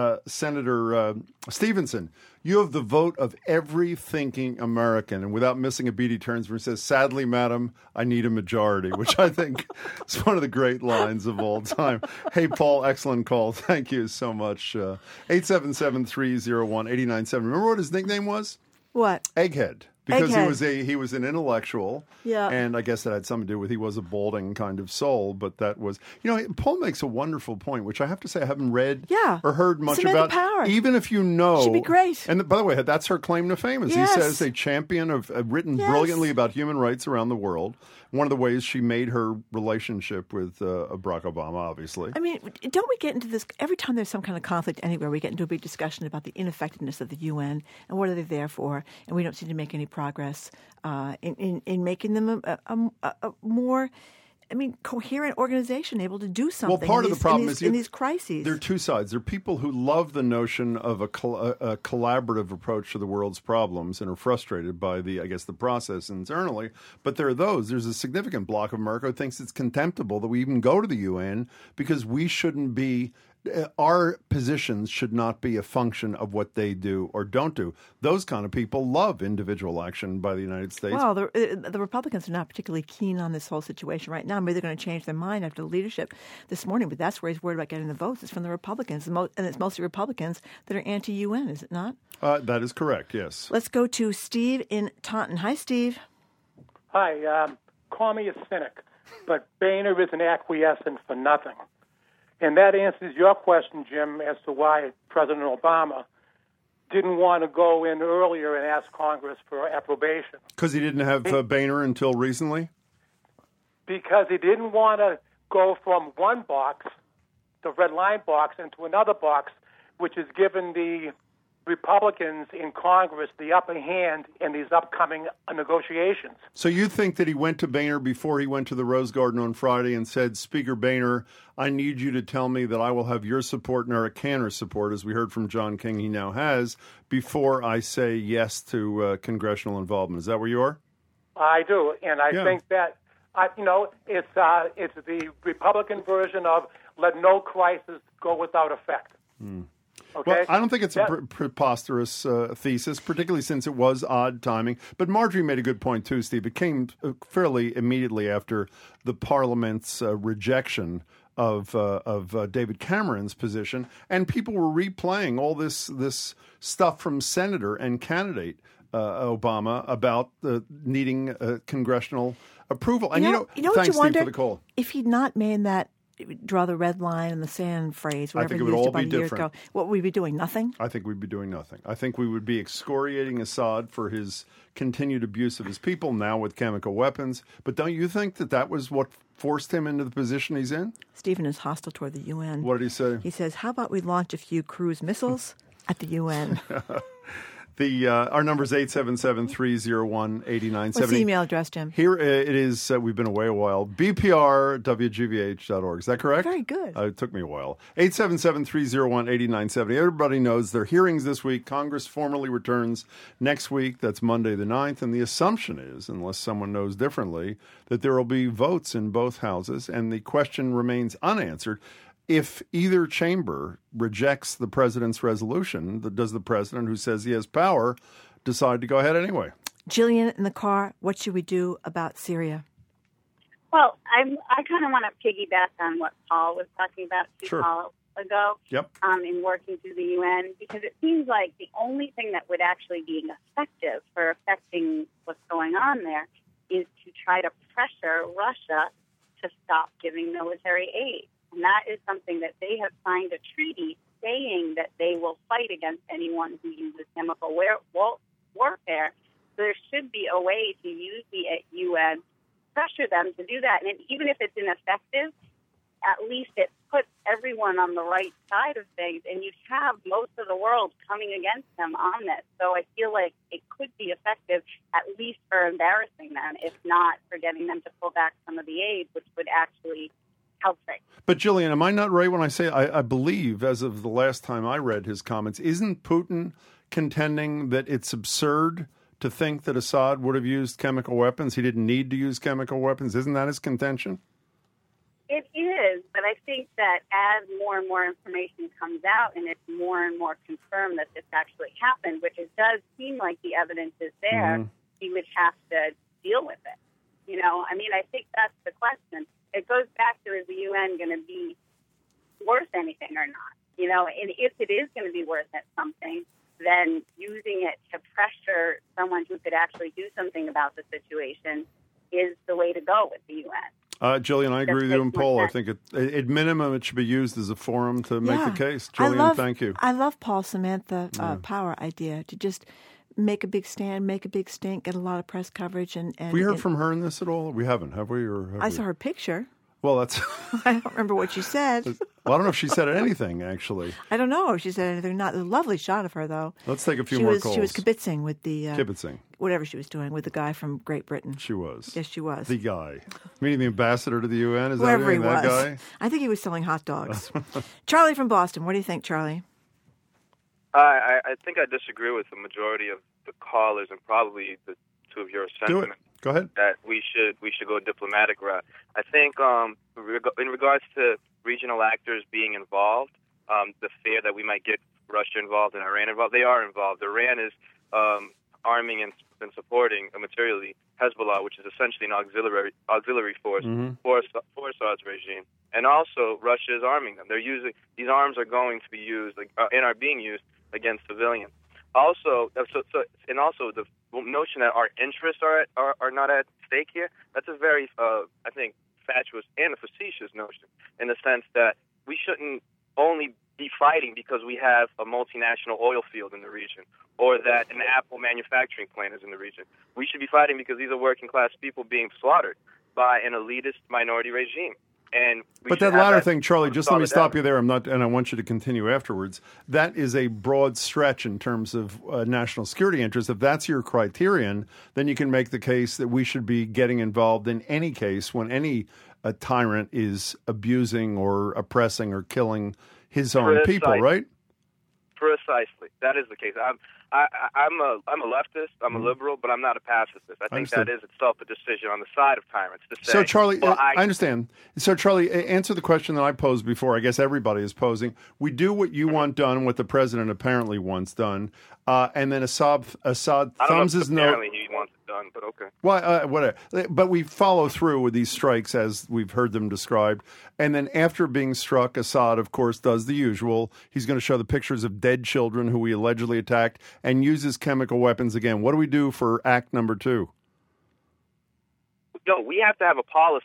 Stevenson, you have the vote of every thinking American. And without missing a beat, he turns to her and says, sadly, madam, I need a majority, which I think is one of the great lines of all time. Hey, Paul, excellent call. Thank you so much. 877-301-8970. Remember what his nickname was?
What?
Egghead. Because
Egghead.
he was an intellectual, and I guess that had something to do with he was a balding kind of soul, but that was, Paul makes a wonderful point, which I have to say I haven't read or heard much
Samantha
about.
Power.
Even if you know.
She'd be great.
And by the way, that's her claim to fame, is he says a champion of, written brilliantly about human rights around the world. One of the ways she made her relationship with Barack Obama, obviously.
I mean, don't we get into this, every time there's some kind of conflict anywhere, we get into a big discussion about the ineffectiveness of the UN and what are they there for, and we don't seem to make any progress in making them a more, coherent organization able to do something.
Well, part of the problem is
in these crises.
There are two sides. There are people who love the notion of a collaborative approach to the world's problems and are frustrated by the process internally. But there are there's a significant block of America who thinks it's contemptible that we even go to the UN because we shouldn't be. Our positions should not be a function of what they do or don't do. Those kind of people love individual action by the United States.
Well, the Republicans are not particularly keen on this whole situation right now. Maybe they're going to change their mind after the leadership this morning, but that's where he's worried about getting the votes. It's from the Republicans, and it's mostly Republicans that are anti-UN, is it not?
That is correct, yes.
Let's go to Steve in Taunton. Hi, Steve.
Hi. Call me a cynic, but Boehner is an acquiescent for nothing. And that answers your question, Jim, as to why President Obama didn't want to go in earlier and ask Congress for approbation.
Because he didn't have Boehner until recently?
Because he didn't want to go from one box, the red line box, into another box, which is given the Republicans in Congress the upper hand in these upcoming negotiations.
So you think that he went to Boehner before he went to the Rose Garden on Friday and said, Speaker Boehner, I need you to tell me that I will have your support and Eric Cantor's support, as we heard from John King he now has, before I say yes to congressional involvement. Is that where you are? I
do, and I think that, it's the Republican version of let no crisis go without effect. Okay.
Well, I don't think it's a preposterous thesis, particularly since it was odd timing. But Marjorie made a good point, too, Steve. It came fairly immediately after the Parliament's rejection of David Cameron's position, and people were replaying all this stuff from Senator and candidate Obama about needing congressional approval. And thanks, Steve, for the call.
If he'd not made that draw the red line in the sand phrase, whatever he used about a year ago, what would we be doing? Nothing?
I think we'd be doing nothing. I think we would be excoriating Assad for his continued abuse of his people, now with chemical weapons. But don't you think that was what forced him into the position he's in?
Stephen is hostile toward the UN.
What did he say?
He says, how about we launch a few cruise missiles at the UN?
Our number is 877-301-8970.
What's the email address, Jim?
Here it is. We've been away a while. BPR.WGBH.org. Is that correct?
Very good.
It took me a while. 877-301-8970. Everybody knows there are hearings this week. Congress formally returns next week. That's Monday the 9th. And the assumption is, unless someone knows differently, that there will be votes in both houses. And the question remains unanswered. If either chamber rejects the president's resolution, does the president, who says he has power, decide to go ahead anyway?
Jillian in the car, what should we do about Syria?
Well, I kind of want to piggyback on what Paul was talking about calls ago in working through the UN, because it seems like the only thing that would actually be effective for affecting what's going on there is to try to pressure Russia to stop giving military aid. And that is something that they have signed a treaty saying that they will fight against anyone who uses chemical warfare. So there should be a way to use the UN, pressure them to do that. And even if it's ineffective, at least it puts everyone on the right side of things. And you'd have most of the world coming against them on this. So I feel like it could be effective, at least for embarrassing them, if not for getting them to pull back some of the aid, which would actually help things.
But, Jillian, am I not right when I say I believe, as of the last time I read his comments, isn't Putin contending that it's absurd to think that Assad would have used chemical weapons? He didn't need to use chemical weapons. Isn't that his contention?
It is, but I think that as more and more information comes out and it's more and more confirmed that this actually happened, which it does seem like the evidence is there, he would have to deal with it. You know, I mean, I think that's the question. It goes back to, is the UN going to be worth anything or not? You know, and if it is going to be worth something, then using it to pressure someone who could actually do something about the situation is the way to go with the UN.
Jillian, I agree with you and Paul. I think at minimum it should be used as a forum to make the case. Jillian, thank you.
I love Paul Samantha power idea to just make a big stand, make a big stink, get a lot of press coverage. And
we heard from her in this at all? We haven't, have we?
I saw her picture.
Well, that's...
I don't remember what she said.
Well, I don't know if she said anything, actually.
I don't know if she said anything. Not a lovely shot of her, though.
Let's take a few more calls.
She was kibitzing with the...
kibitzing.
Whatever she was doing with the guy from Great Britain.
She was.
Yes, she was.
The guy. Meaning the ambassador to the UN? Is
Wherever
that
he was.
That guy?
I think he was selling hot dogs. Charlie from Boston. What do you think, Charlie?
I think I disagree with the majority of the callers and probably the two of your sentiment.
Do it. Go ahead.
That we should go a diplomatic route. I think in regards to regional actors being involved, the fear that we might get Russia involved and Iran involved, they are involved. Iran is arming and supporting materially Hezbollah, which is essentially an auxiliary force for Assad's regime. And also, Russia is arming them. These arms are going to be used and are being used against civilians. Also, the notion that our interests are not at stake here, that's a very, I think, fatuous and a facetious notion in the sense that we shouldn't only be fighting because we have a multinational oil field in the region or that an Apple manufacturing plant is in the region. We should be fighting because these are working-class people being slaughtered by an elitist minority regime.
But that latter thing, Charlie, just let me stop you there. And I want you to continue afterwards. That is a broad stretch in terms of national security interests. If that's your criterion, then you can make the case that we should be getting involved in any case when any tyrant is abusing or oppressing or killing his own people, right?
Precisely. That is the case. I'm a leftist. I'm a liberal, but I'm not a pacifist. I think that is itself a decision on the side of tyrants to say.
So, Charlie, I understand. So, Charlie, answer the question that I posed before. I guess everybody is posing. We do what you want done, what the president apparently wants done, and then Assad thumbs his nose.
Apparently, he wants it done, but okay.
Well, whatever. But we follow through with these strikes as we've heard them described, and then after being struck, Assad, of course, does the usual. He's going to show the pictures of dead children who he allegedly attacked and uses chemical weapons again. What do we do for act number 2?
No, we have to have a policy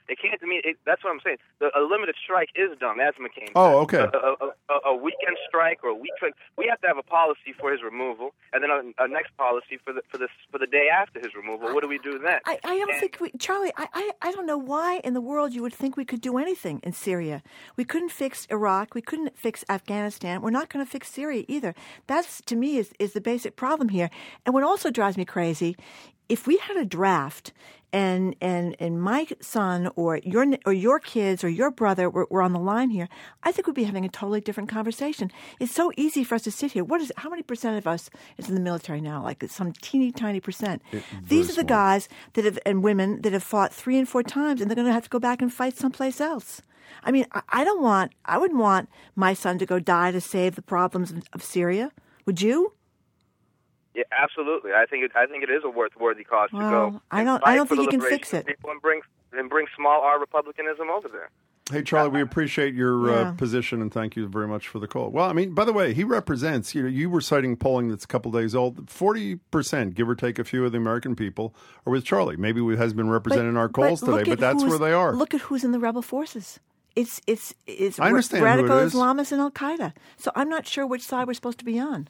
It can't. I mean, that's what I'm saying. A limited strike is dumb, as McCain said.
Oh, okay.
A weekend strike or a week strike. We have to have a policy for his removal, and then a next policy for the day after his removal. What do we do then?
I don't think Charlie. I don't know why in the world you would think we could do anything in Syria. We couldn't fix Iraq. We couldn't fix Afghanistan. We're not going to fix Syria either. That's, to me, is the basic problem here. And what also drives me crazy, if we had a draft and my son or your kids or your brother were on the line here, I think we'd be having a totally different conversation. It's so easy for us to sit here. How many percent of us is in the military now? Like some teeny tiny percent. These are the guys and women that have fought 3 and 4 times, and they're going to have to go back and fight someplace else. I mean, I wouldn't want my son to go die to save the problems of Syria. Would you?
Yeah, absolutely. I think it is a worthy cause to go.
I don't think you can fix it.
And bring small R republicanism over there.
Hey, Charlie, we appreciate your position, and thank you very much for the call. Well, I mean, by the way, he represents, you were citing polling that's a couple days old, 40%, give or take a few of the American people are with Charlie. Maybe it has been represented in our calls today, but that's where they are.
Look at who's in the rebel forces. It's
I understand
radical
who it is.
Islamists and Al-Qaeda. So I'm not sure which side we're supposed to be on.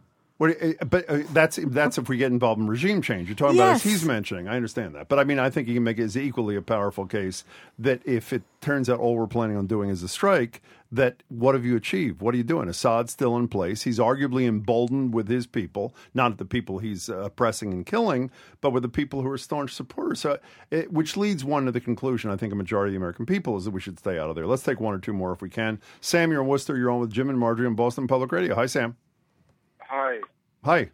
But that's if we get involved in regime change. You're talking about, as he's mentioning. I understand that. But I mean, I think you can make it as equally a powerful case that if it turns out all we're planning on doing is a strike, that what have you achieved? What are you doing? Assad's still in place. He's arguably emboldened with his people, not the people he's oppressing and killing, but with the people who are staunch supporters. So, which leads one to the conclusion, I think a majority of the American people, is that we should stay out of there. Let's take one or two more if we can. Sam, you're in Worcester. You're on with Jim and Marjorie on Boston Public Radio. Hi, Sam.
Hi.
Hi.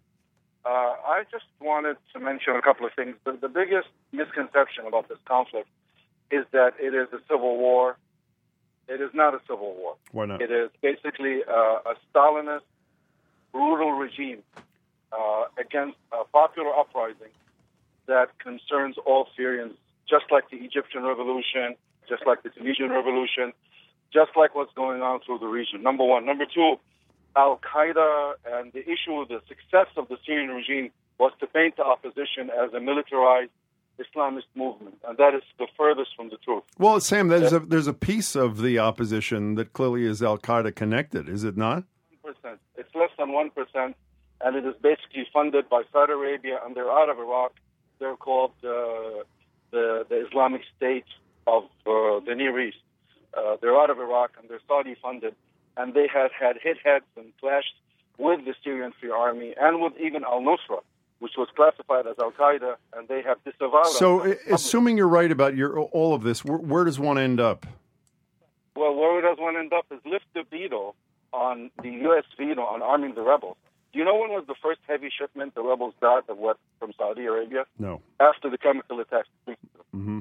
I just wanted to mention a couple of things. The biggest misconception about this conflict is that it is a civil war. It is not a civil war.
Why not?
It is basically a Stalinist, brutal regime against a popular uprising that concerns all Syrians, just like the Egyptian revolution, just like the Tunisian revolution, just like what's going on through the region, number one. Number two, Al-Qaeda and the issue of the success of the Syrian regime was to paint the opposition as a militarized Islamist movement, and that is the furthest from the truth.
Well, Sam, there's a piece of the opposition that clearly is Al-Qaeda connected, is it not?
1%. It's less than 1%, and it is basically funded by Saudi Arabia, and they're out of Iraq. They're called the Islamic State of the Near East. They're out of Iraq, and they're Saudi-funded. And they had hit heads and clashed with the Syrian Free Army and with even al-Nusra, which was classified as Al-Qaeda, and they have disavowed.
So, assuming you're right about all of this, where does one end up?
Well, where does one end up is lift the veto on the U.S. veto on arming the rebels. Do you know when was the first heavy shipment the rebels got of what from Saudi Arabia?
No.
After the chemical attacks.
Mm-hmm.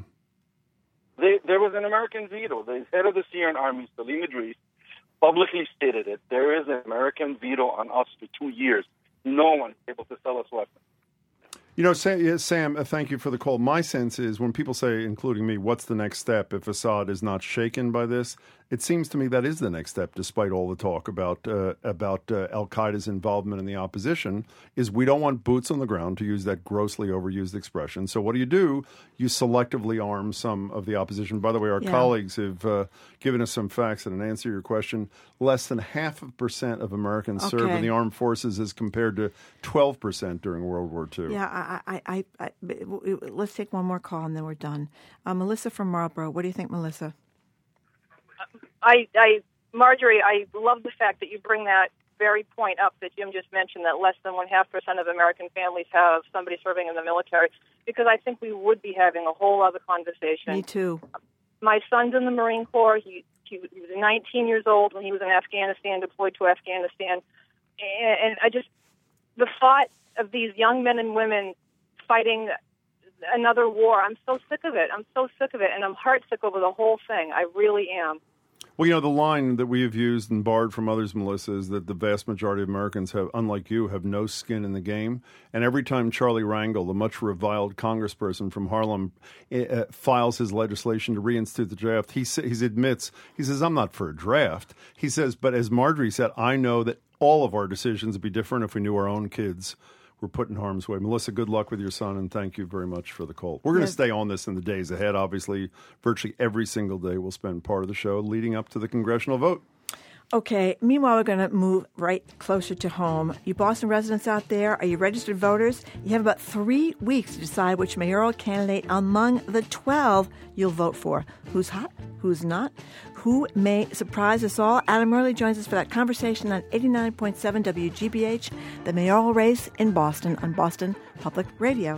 There was an American veto. The head of the Syrian army, Salim Idris, publicly stated it. There is an American veto on us for 2 years. No one is able to sell us weapons.
You know, Sam, thank you for the call. My sense is when people say, including me, what's the next step if Assad is not shaken by this, it seems to me that is the next step, despite all the talk about al-Qaeda's involvement in the opposition, is we don't want boots on the ground, to use that grossly overused expression. So what do? You selectively arm some of the opposition. By the way, our colleagues have given us some facts that answer your question. Less than 0.5% of Americans serve in the armed forces as compared to 12% during World War II.
Yeah, let's take one more call and then we're done. Melissa from Marlborough. What do you think, Melissa?
Marjorie, I love the fact that you bring that very point up that Jim just mentioned, that less than 0.5% of American families have somebody serving in the military, because I think we would be having a whole other conversation.
Me too.
My son's in the Marine Corps. He was 19 years old when he was in Afghanistan, deployed to Afghanistan. And the thought of these young men and women fighting another war, I'm so sick of it. And I'm heartsick over the whole thing. I really am.
Well, you know, the line that we have used and borrowed from others, Melissa, is that the vast majority of Americans have, unlike you, have no skin in the game. And every time Charlie Rangel, the much reviled congressperson from Harlem, files his legislation to reinstitute the draft, he says, I'm not for a draft. He says, but as Marjorie said, I know that all of our decisions would be different if we knew our own kids were put in harm's way. Melissa, good luck with your son, and thank you very much for the call. We're going to stay on this in the days ahead. Obviously, virtually every single day we'll spend part of the show leading up to the congressional vote.
Okay, meanwhile, we're going to move right closer to home. You Boston residents out there, are you registered voters? You have about 3 weeks to decide which mayoral candidate among the 12 you'll vote for. Who's hot? Who's not? Who may surprise us all? Adam Early joins us for that conversation on 89.7 WGBH, the mayoral race in Boston on Boston Public Radio.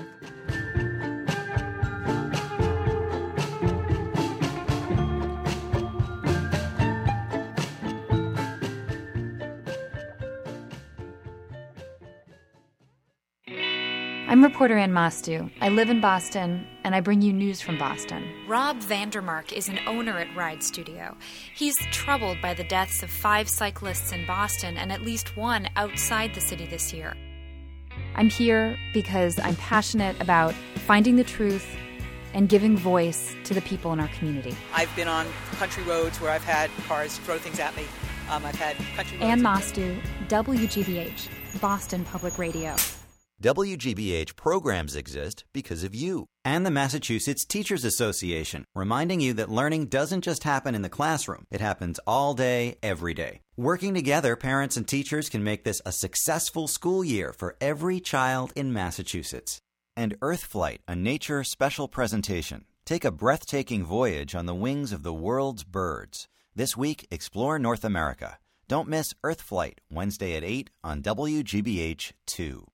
I'm reporter Ann Mastu. I live in Boston, and I bring you news from Boston.
Rob Vandermark is an owner at Ride Studio. He's troubled by the deaths of 5 cyclists in Boston and at least 1 outside the city this year.
I'm here because I'm passionate about finding the truth and giving voice to the people in our community.
I've been on country roads where I've had cars throw things at me. I've had country roads.
Ann Mastu, WGBH, Boston Public Radio.
WGBH programs exist because of you. And the Massachusetts Teachers Association, reminding you that learning doesn't just happen in the classroom. It happens all day, every day. Working together, parents and teachers can make this a successful school year for every child in Massachusetts. And Earthflight, a nature special presentation. Take a breathtaking voyage on the wings of the world's birds. This week, explore North America. Don't miss Earthflight, Wednesday at 8 on WGBH 2.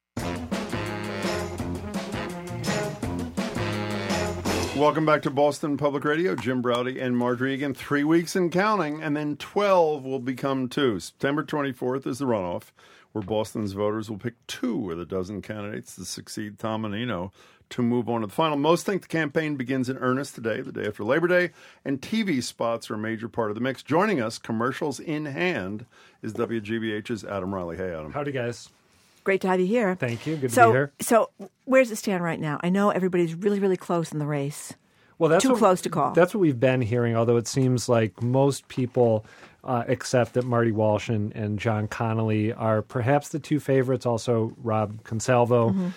Welcome back to Boston Public Radio. Jim Braude and Margery Egan. 3 weeks and counting, and then 12 will become 2. September 24th is the runoff, where Boston's voters will pick 2 of the dozen candidates to succeed Tom Menino to move on to the final. Most think the campaign begins in earnest today, the day after Labor Day, and TV spots are a major part of the mix. Joining us, commercials in hand, is WGBH's Adam Riley. Hey, Adam.
Howdy, guys.
Great to have you here.
Thank you. Good to be here.
So where does it stand right now? I know everybody's really, really close in the race.
Well, that's
close to call.
That's what we've been hearing, although it seems like most people accept that Marty Walsh and John Connolly are perhaps the 2 favorites. Also, Rob Consalvo,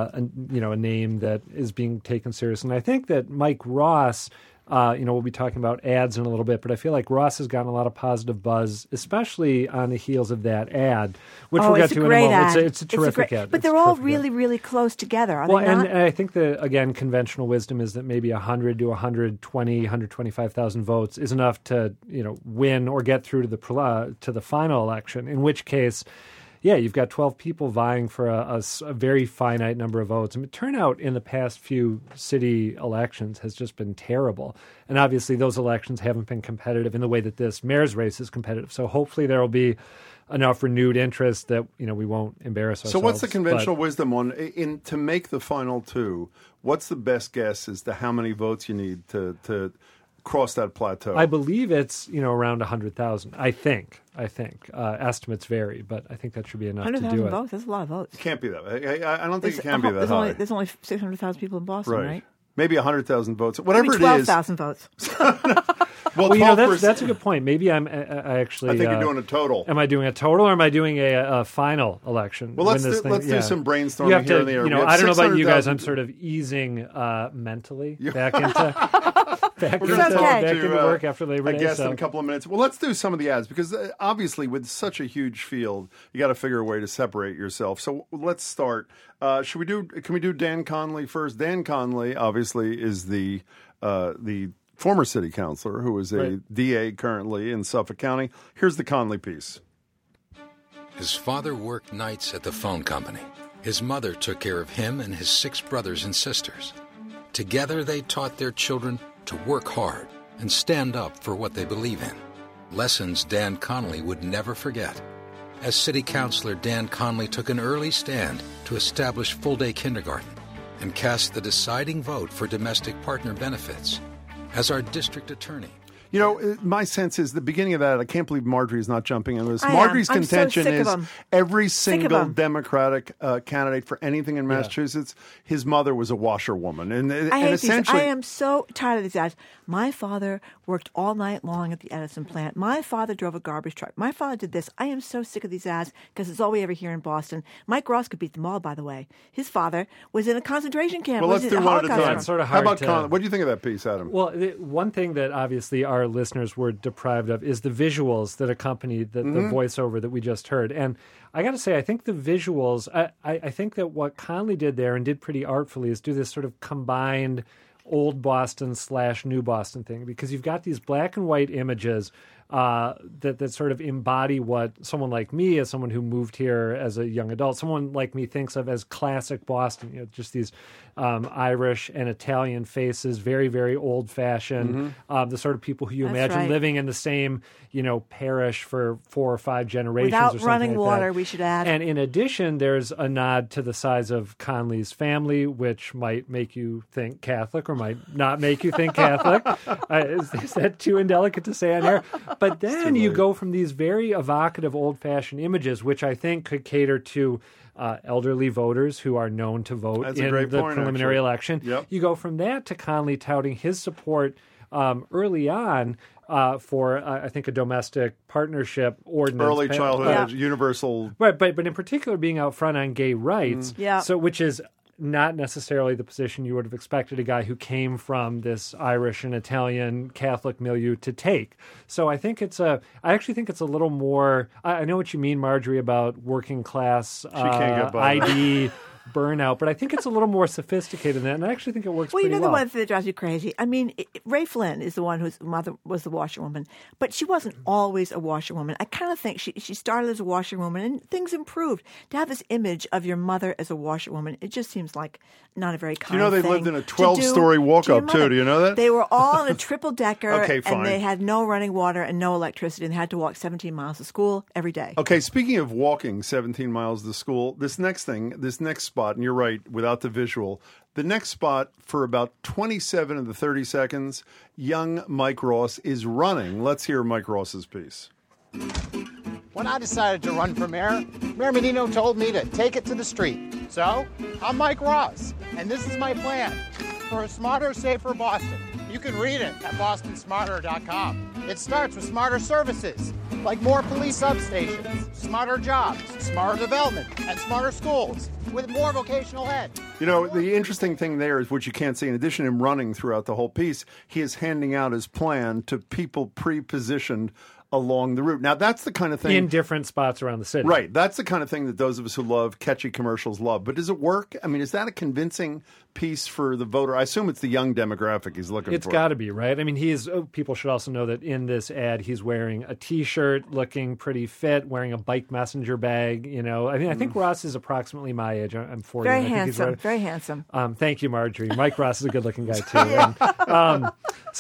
a name that is being taken serious. And I think that Mike Ross, we'll be talking about ads in a little bit, but I feel like Ross has gotten a lot of positive buzz, especially on the heels of that ad, which we'll get to in a moment. It's a terrific ad.
But they're all really, really close together, are they not?
And I think that, again, conventional wisdom is that maybe 100 to 120, 125,000 votes is enough to, win or get through to the final election, in which case, yeah, you've got 12 people vying for a very finite number of votes. I mean, turnout in the past few city elections has just been terrible. And obviously those elections haven't been competitive in the way that this mayor's race is competitive. So hopefully there will be enough renewed interest that, we won't embarrass ourselves.
So what's the conventional wisdom on to make the final 2? What's the best guess as to how many votes you need to cross that plateau?
I believe it's around 100,000. I think estimates vary, but I think that should be enough to do it.
100,000 votes. That's a lot of votes.
It can't be that. I don't think it can be that high.
There's only 600,000 people in Boston, right?
Maybe 100,000 votes. Whatever
maybe 12,000 votes.
Well,
that's a good point. Maybe I think
you're doing a total.
Am I doing a total, or am I doing a final election?
Well, let's do some brainstorming here in the area.
I don't know about you guys. I'm sort of easing mentally back into work after Labor Day.
I guess in a couple of minutes. Well, let's do some of the ads, because obviously with such a huge field, you got to figure a way to separate yourself. So let's start. Can we do Dan Conley first? Dan Conley obviously is the former city councilor who is a DA currently in Suffolk County. Here's the Conley piece.
His father worked nights at the phone company. His mother took care of him and his 6 brothers and sisters. Together, they taught their children to work hard and stand up for what they believe in. Lessons Dan Conley would never forget. As city councilor, Dan Conley took an early stand to establish full-day kindergarten and cast the deciding vote for domestic partner benefits. As our district attorney,
You know, my sense is the beginning of that, I can't believe Marjorie is not jumping into this.
I
Marjorie's
am.
contention
I'm so sick
is
of 'em.
every single Democratic candidate for anything in Massachusetts, his mother was a washerwoman. And
I hate
essentially,
these. I am so tired of these ads. My father worked all night long at the Edison plant. My father drove a garbage truck. My father did this. I am so sick of these ads because it's all we ever hear in Boston. Mike Ross could beat them all, by the way. His father was in a concentration camp.
well, let's do one at a time.
It's sort of
How
hard
about what do you think of that piece, Adam?
Well, one thing that obviously our listeners were deprived of is the visuals that accompanied the voiceover that we just heard. And I got to say, I think the visuals, I think that what Conley did there and did pretty artfully is do this sort of combined old Boston / new Boston thing, because you've got these black and white images that sort of embody what someone like me, as someone who moved here as a young adult, someone like me thinks of as classic Boston. You know, just these Irish and Italian faces, very, very old-fashioned. The sort of people who you imagine living in the same, parish for 4 or 5 generations.
Without
or something
running
like
water,
that.
we should add.
And in addition, there's a nod to the size of Conley's family, which might make you think Catholic or might not make you think Catholic. Is that too indelicate to say on air? But then you go from these very evocative old-fashioned images, which I think could cater to elderly voters who are known to vote in the preliminary election.
Yep.
You go from that to Conley touting his support early on for, I think, a domestic partnership ordinance.
Early childhood, universal.
Right, but in particular being out front on gay rights, so which is not necessarily the position you would have expected a guy who came from this Irish and Italian Catholic milieu to take. So I actually think it's a little more, I know what you mean, Marjorie, about working class ID burnout, but I think it's a little more sophisticated than that, and I actually think it works pretty well.
The one thing that drives you crazy? I mean, Ray Flynn is the one whose mother was the washerwoman, but she wasn't always a washerwoman. I kind of think she started as a washerwoman, and things improved. To have this image of your mother as a washerwoman, it just seems like not a very kind thing.
They lived in a 12-story walk-up, too. Do you know that?
They were all in a triple-decker,
okay, fine.
And they had no running water and no electricity, and they had to walk 17 miles to school every day.
Okay, speaking of walking 17 miles to school, this next spot, and you're right, without the visual, the next spot for about 27 of the 30 seconds, young Mike Ross is running. Let's hear Mike Ross's piece.
When I decided to run for mayor, Mayor Menino told me to take it to the street. So, I'm Mike Ross, and this is my plan for a smarter, safer Boston. You can read it at bostonsmarter.com. It starts with smarter services, like more police substations, smarter jobs, smarter development, and smarter schools with more vocational ed.
The interesting thing there is what you can't see. In addition to him running throughout the whole piece, he is handing out his plan to people pre-positioned along the route. Now, that's the kind of thing...
in different spots around the city.
Right. That's the kind of thing that those of us who love catchy commercials love. But does it work? I mean, is that a convincing piece for the voter? I assume it's the young demographic he's looking for.
It's got to be, right? I mean, people should also know that in this ad, he's wearing a T-shirt, looking pretty fit, wearing a bike messenger bag, I think Ross is approximately my age. I'm 40.
Very handsome. Very handsome.
Thank you, Marjorie. Mike Ross is a good-looking guy, too.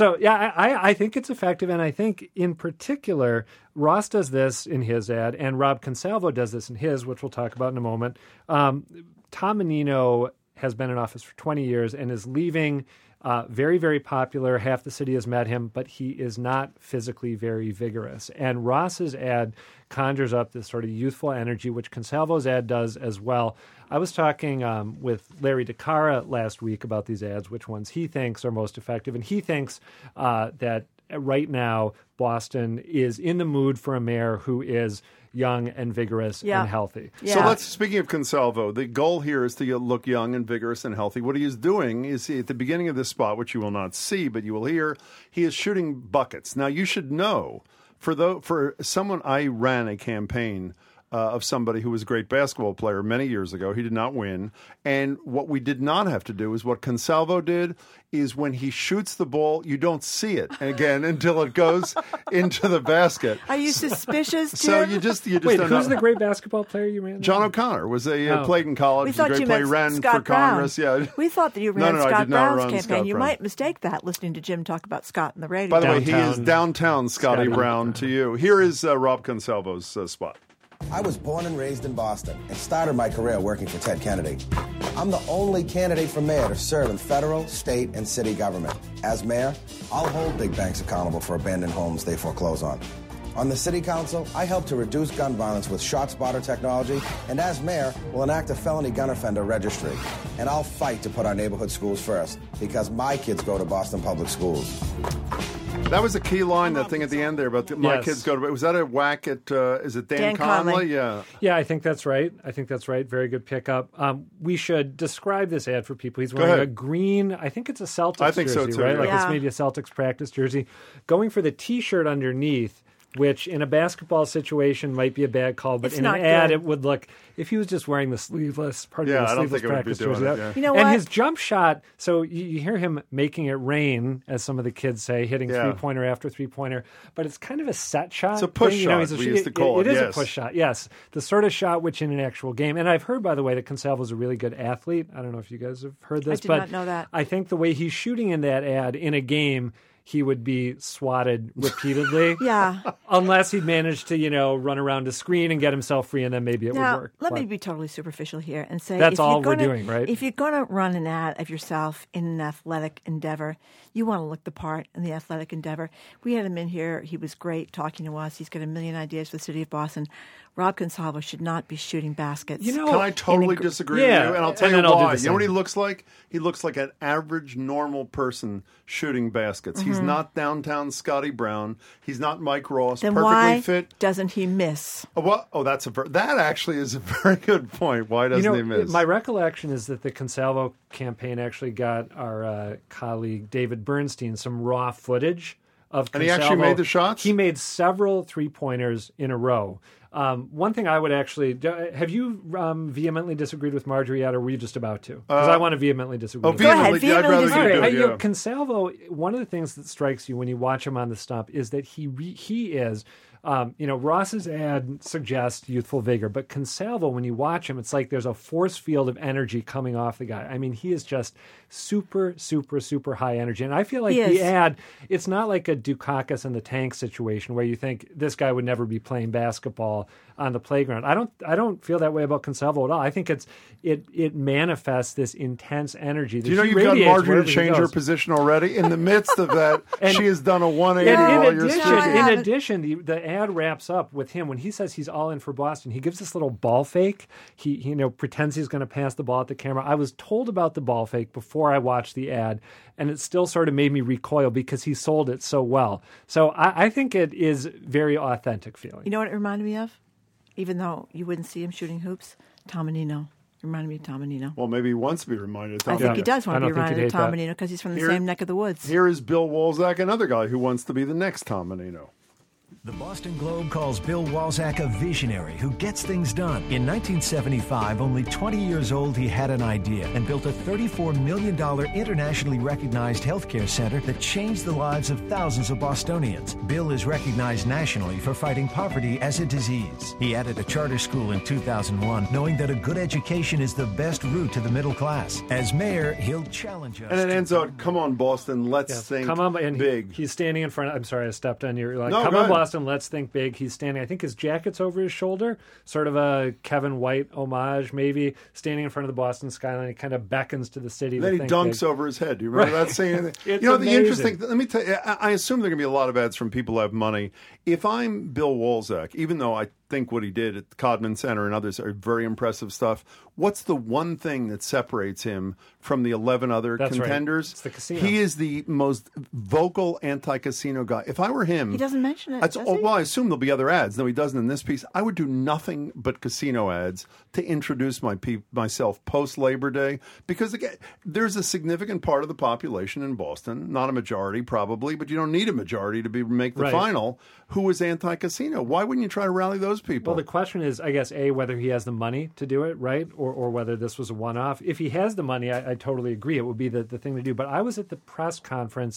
I think it's effective, and I think in particular, Ross does this in his ad, and Rob Consalvo does this in his, which we'll talk about in a moment. Tom Menino has been in office for 20 years and is leaving very, very popular. Half the city has met him, but he is not physically very vigorous. And Ross's ad conjures up this sort of youthful energy, which Consalvo's ad does as well. I was talking with Larry DeCara last week about these ads, which ones he thinks are most effective, and he thinks that right now Boston is in the mood for a mayor who is young and vigorous and healthy.
Yeah. So speaking of Consalvo, the goal here is to look young and vigorous and healthy. What he is doing is at the beginning of this spot, which you will not see, but you will hear, he is shooting buckets. Now, you should know, for someone, I ran a campaign of somebody who was a great basketball player many years ago. He did not win. And what we did not have to do is what Consalvo did is when he shoots the ball, you don't see it again until it goes into the basket.
Are you suspicious, Jim?
So you just
Wait,
don't
who's
know.
the great basketball player you ran?
John O'Connor was played in college.
We thought
was a
you
great player.
meant
Ran
Scott
for Congress.
Brown.
Yeah.
We thought that you ran
No, I
Scott
did not
Brown's
run
campaign.
Scott
You
Brown.
might mistake that listening to Jim talk about Scott on the radio.
By the way, he is downtown Scotty Brown to you. Here is Rob Consalvo's spot.
I was born and raised in Boston and started my career working for Ted Kennedy. I'm the only candidate for mayor to serve in federal, state, and city government. As mayor, I'll hold big banks accountable for abandoned homes they foreclose on. On the city council, I help to reduce gun violence with ShotSpotter technology, and as mayor, will enact a felony gun offender registry. And I'll fight to put our neighborhood schools first, because my kids go to Boston Public Schools.
That was a key line, that thing at the end there about my kids go to... Was that a whack at, is it Dan Conley? Yeah.
Yeah, I think that's right. Very good pickup. We should describe this ad for people. He's wearing a green, I think it's a Celtics jersey,
so too,
right?
yeah.
Like it's maybe a Celtics practice jersey. Going for the T-shirt underneath, which in a basketball situation might be a bad call, but in an ad it would look, if he was just wearing the sleeveless practice jersey.
You know
and
what?
his jump shot, so you hear him making it rain, as some of the kids say, hitting three-pointer after three-pointer, but it's kind of a set shot.
It's a push shot, we used to call it.
It is a push shot, yes. The sort of shot which in an actual game, and I've heard, by the way, that Consalvo's a really good athlete. I don't know if you guys have heard this,
I did not know that.
I think the way he's shooting in that ad in a game, he would be swatted repeatedly.
Yeah.
Unless he'd managed to, run around a screen and get himself free, and then maybe it would work.
Let me be totally superficial here and say...
That's all we're doing, right?
If you're going to run an ad of yourself in an athletic endeavor, you want to look the part in the athletic endeavor. We had him in here. He was great talking to us. He's got a million ideas for the city of Boston. Rob Consalvo should not be shooting baskets.
Can I totally disagree with you? And I'll tell you why. You know what he looks like? He looks like an average, normal person shooting baskets. He's not downtown Scotty Brown. He's not Mike Ross.
Then
perfectly
why
fit.
Doesn't he miss?
That actually is a very good point. Why doesn't he miss?
My recollection is that the Consalvo campaign actually got our colleague David Bernstein some raw footage of Consalvo.
And he actually made the shots?
He made several three-pointers in a row. One thing I would actually... Have you vehemently disagreed with Marjorie yet, or were you just about to? Because I want to vehemently disagree.
Go ahead, vehemently disagree.
Consalvo, one of the things that strikes you when you watch him on the stump is that he is... Ross's ad suggests youthful vigor, but Consalvo, when you watch him, it's like there's a force field of energy coming off the guy. I mean, he is just super, super, super high energy. And I feel like the ad, it's not like a Dukakis and the Tank situation where you think this guy would never be playing basketball on the playground. I don't feel that way about Consalvo at all. I think it manifests this intense energy.
Do you know you've got Marjorie to change her position already? In the midst of that, she has done a 180
In addition, the ad wraps up with him when he says he's all in for Boston. He gives this little ball fake. He pretends he's going to pass the ball at the camera. I was told about the ball fake before I watched the ad, and it still sort of made me recoil because he sold it so well. So I think it is very authentic feeling.
You know what it reminded me of? Even though you wouldn't see him shooting hoops, Tom Menino. Reminded me of Tom Menino.
Well, maybe he wants to be reminded of Tom
I think he does want to be reminded of Tom Menino because he's from the same neck of the woods.
Here is Bill Walczak, another guy who wants to be the next Tom Menino.
The Boston Globe calls Bill Walczak a visionary who gets things done. In 1975, only 20 years old, he had an idea and built a $34 million internationally recognized healthcare center that changed the lives of thousands of Bostonians. Bill is recognized nationally for fighting poverty as a disease. He added a charter school in 2001, knowing that a good education is the best route to the middle class. As mayor, he'll challenge us.
And it ends out, come on, Boston, let's think big.
He's standing in front. I'm sorry, I stepped on your...
No,
come on, Boston, let's think big. He's standing, I think his jacket's over his shoulder, sort of a Kevin White homage, maybe, standing in front of the Boston skyline. He kind of beckons to the city.
Then he dunks over his head. Do you remember that scene? The interesting, let me tell you, I assume there are going to be a lot of ads from people who have money. If I'm Bill Walczak, even though I think what he did at the Codman Center and others are very impressive stuff, what's the one thing that separates him from the 11 other contenders?
Right. It's the casino.
He is the most vocal anti-casino guy. If I were him...
He doesn't mention it, does he?
Well, I assume there'll be other ads. No, he doesn't in this piece. I would do nothing but casino ads to introduce myself post-Labor Day, because again, there's a significant part of the population in Boston, not a majority probably, but you don't need a majority to make the final, who is anti-casino. Why wouldn't you try to rally those people?
Well, the question is, I guess, A, whether he has the money to do it, right? Or whether this was a one-off. If he has the money, I totally agree. It would be the thing to do. But I was at the press conference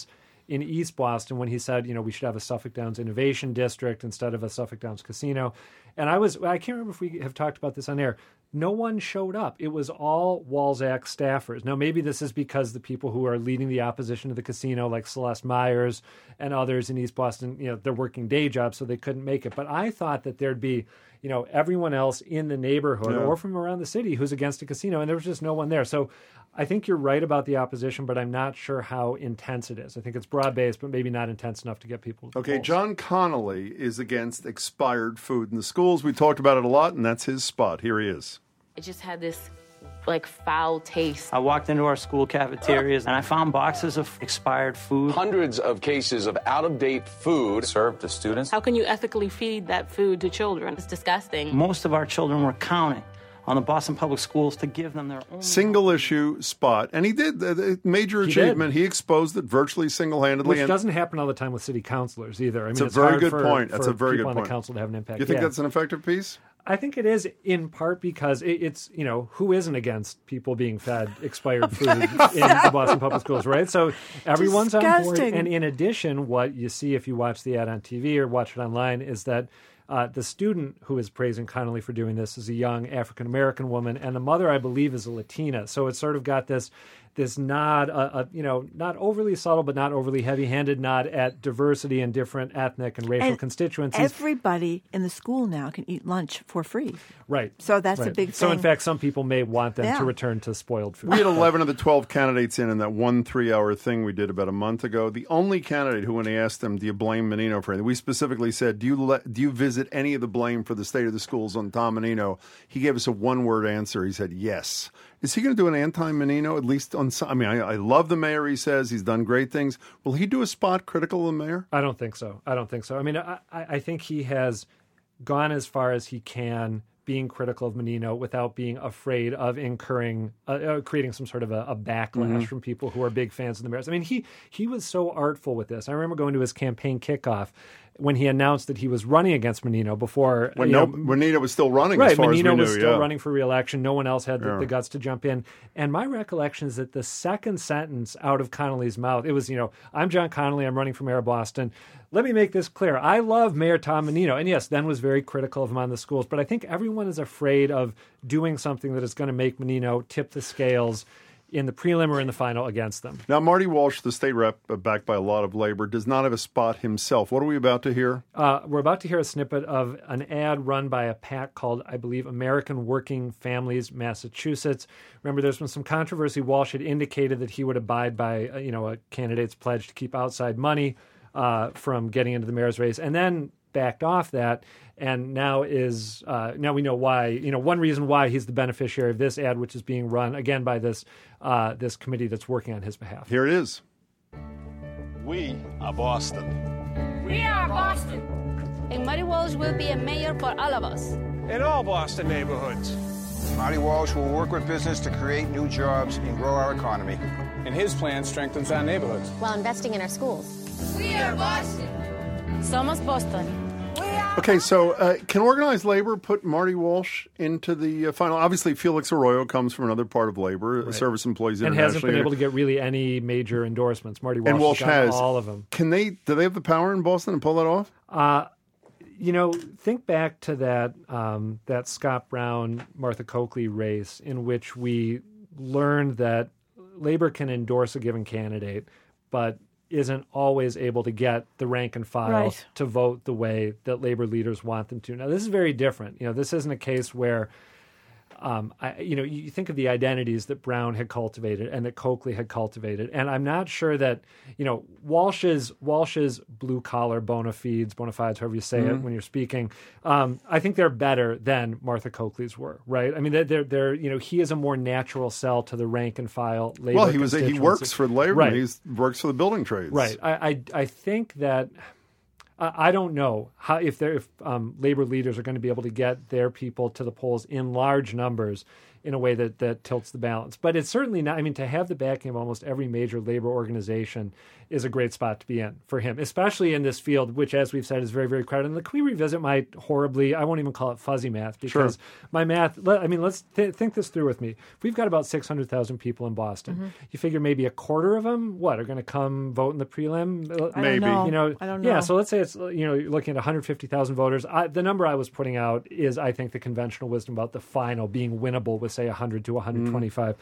in East Boston when he said, we should have a Suffolk Downs Innovation District instead of a Suffolk Downs Casino. And I can't remember if we have talked about this on air. No one showed up. It was all Walzak staffers. Now, maybe this is because the people who are leading the opposition to the casino, like Celeste Myers and others in East Boston, they're working day jobs, so they couldn't make it. But I thought that there'd be, everyone else in the neighborhood or from around the city who's against a casino, and there was just no one there. So I think you're right about the opposition, but I'm not sure how intense it is. I think it's broad-based, but maybe not intense enough to get people to the polls.
John Connolly is against expired food in the schools. We talked about it a lot, and that's his spot. Here he is.
It just had this foul taste.
I walked into our school cafeterias and I found boxes of expired food.
Hundreds of cases of out-of-date food served to students.
How can you ethically feed that food to children? It's disgusting.
Most of our children were counting on the Boston Public Schools to give them their own
single-issue spot. And he did a major achievement. He exposed it virtually single-handedly.
Which doesn't happen all the time with city councilors either.
It's a very good point. That's a very good point.
On the council to have an impact.
You think that's an effective piece?
I think it is, in part because it's, who isn't against people being fed expired food in the Boston Public Schools, right? So everyone's on board. And in addition, what you see if you watch the ad on TV or watch it online is that the student who is praising Connolly for doing this is a young African-American woman, and the mother, I believe, is a Latina. So it's sort of got this nod, not overly subtle, but not overly heavy-handed nod at diversity and different ethnic and racial constituencies.
Everybody in the school now can eat lunch for free.
Right.
So that's a big thing.
So in fact, some people may want them to return to spoiled food.
We had 11 of the 12 candidates in that 1 3-hour thing we did about a month ago. The only candidate who, when they asked them, do you blame Menino for anything, we specifically said, do you visit any of the blame for the state of the schools on Tom Menino? He gave us a one-word answer. He said, yes. Is he going to do an anti-Menino, at least on some? I love the mayor, he says. He's done great things. Will he do a spot critical of the mayor?
I don't think so. I think he has gone as far as he can being critical of Menino without being afraid of incurring, creating some sort of a backlash from people who are big fans of the mayor. He was so artful with this. I remember going to his campaign kickoff when he announced that he was running against Menino before.
Menino was still running,
right,
as far
Menino
as we knew.
was still running for re-election. No one else had the guts to jump in. And my recollection is that the second sentence out of Connolly's mouth, it was, I'm John Connolly, I'm running for mayor of Boston. Let me make this clear. I love Mayor Tom Menino. And yes, then was very critical of him on the schools. But I think everyone is afraid of doing something that is going to make Menino tip the scales in the prelim or in the final against them.
Now, Marty Walsh, the state rep, backed by a lot of labor, does not have a spot himself. What are we about to hear?
We're about to hear a snippet of an ad run by a PAC called, I believe, American Working Families Massachusetts. Remember, there's been some controversy. Walsh had indicated that he would abide by, a candidate's pledge to keep outside money from getting into the mayor's race, and then backed off that, and now we know why. One reason why he's the beneficiary of this ad, which is being run again by this committee that's working on his behalf.
Here it is.
We are Boston.
We are Boston. And Marty Walsh will be a mayor for all of us.
In all Boston neighborhoods.
Marty Walsh will work with business to create new jobs and grow our economy.
And his plan strengthens our neighborhoods.
While investing in our schools. We are Boston. Somos Boston.
Okay, so can organized labor put Marty Walsh into the final? Obviously, Felix Arroyo comes from another part of labor, right. Service Employees International.
And hasn't been able to get really any major endorsements. Marty Walsh has all of them.
Do they have the power in Boston to pull that off?
Think back to that Scott Brown, Martha Coakley race in which we learned that labor can endorse a given candidate, but isn't always able to get the rank and file to vote the way that labor leaders want them to. Now, this is very different. This isn't a case where, you think of the identities that Brown had cultivated and that Coakley had cultivated, and I'm not sure that, Walsh's blue-collar bona fides, however you say it when you're speaking, I think they're better than Martha Coakley's were, right? I mean, they're he is a more natural sell to the rank and file labor.
Well, he works for labor, right. He works for the building trades.
Right. I think that I don't know how if labor leaders are going to be able to get their people to the polls in large numbers in a way that tilts the balance. But it's certainly not, I mean, to have the backing of almost every major labor organization is a great spot to be in for him, especially in this field, which, as we've said, is very, very crowded. And can we revisit my horribly, I won't even call it fuzzy math, because my math, I mean, let's think this through with me. We've got about 600,000 people in Boston. You figure maybe a quarter of them, are going to come vote in the prelim?
Maybe. I don't know.
Yeah, so let's say it's, you're looking at 150,000 voters. The number I was putting out is, I think, the conventional wisdom about the final being winnable with, say, 100 to 125.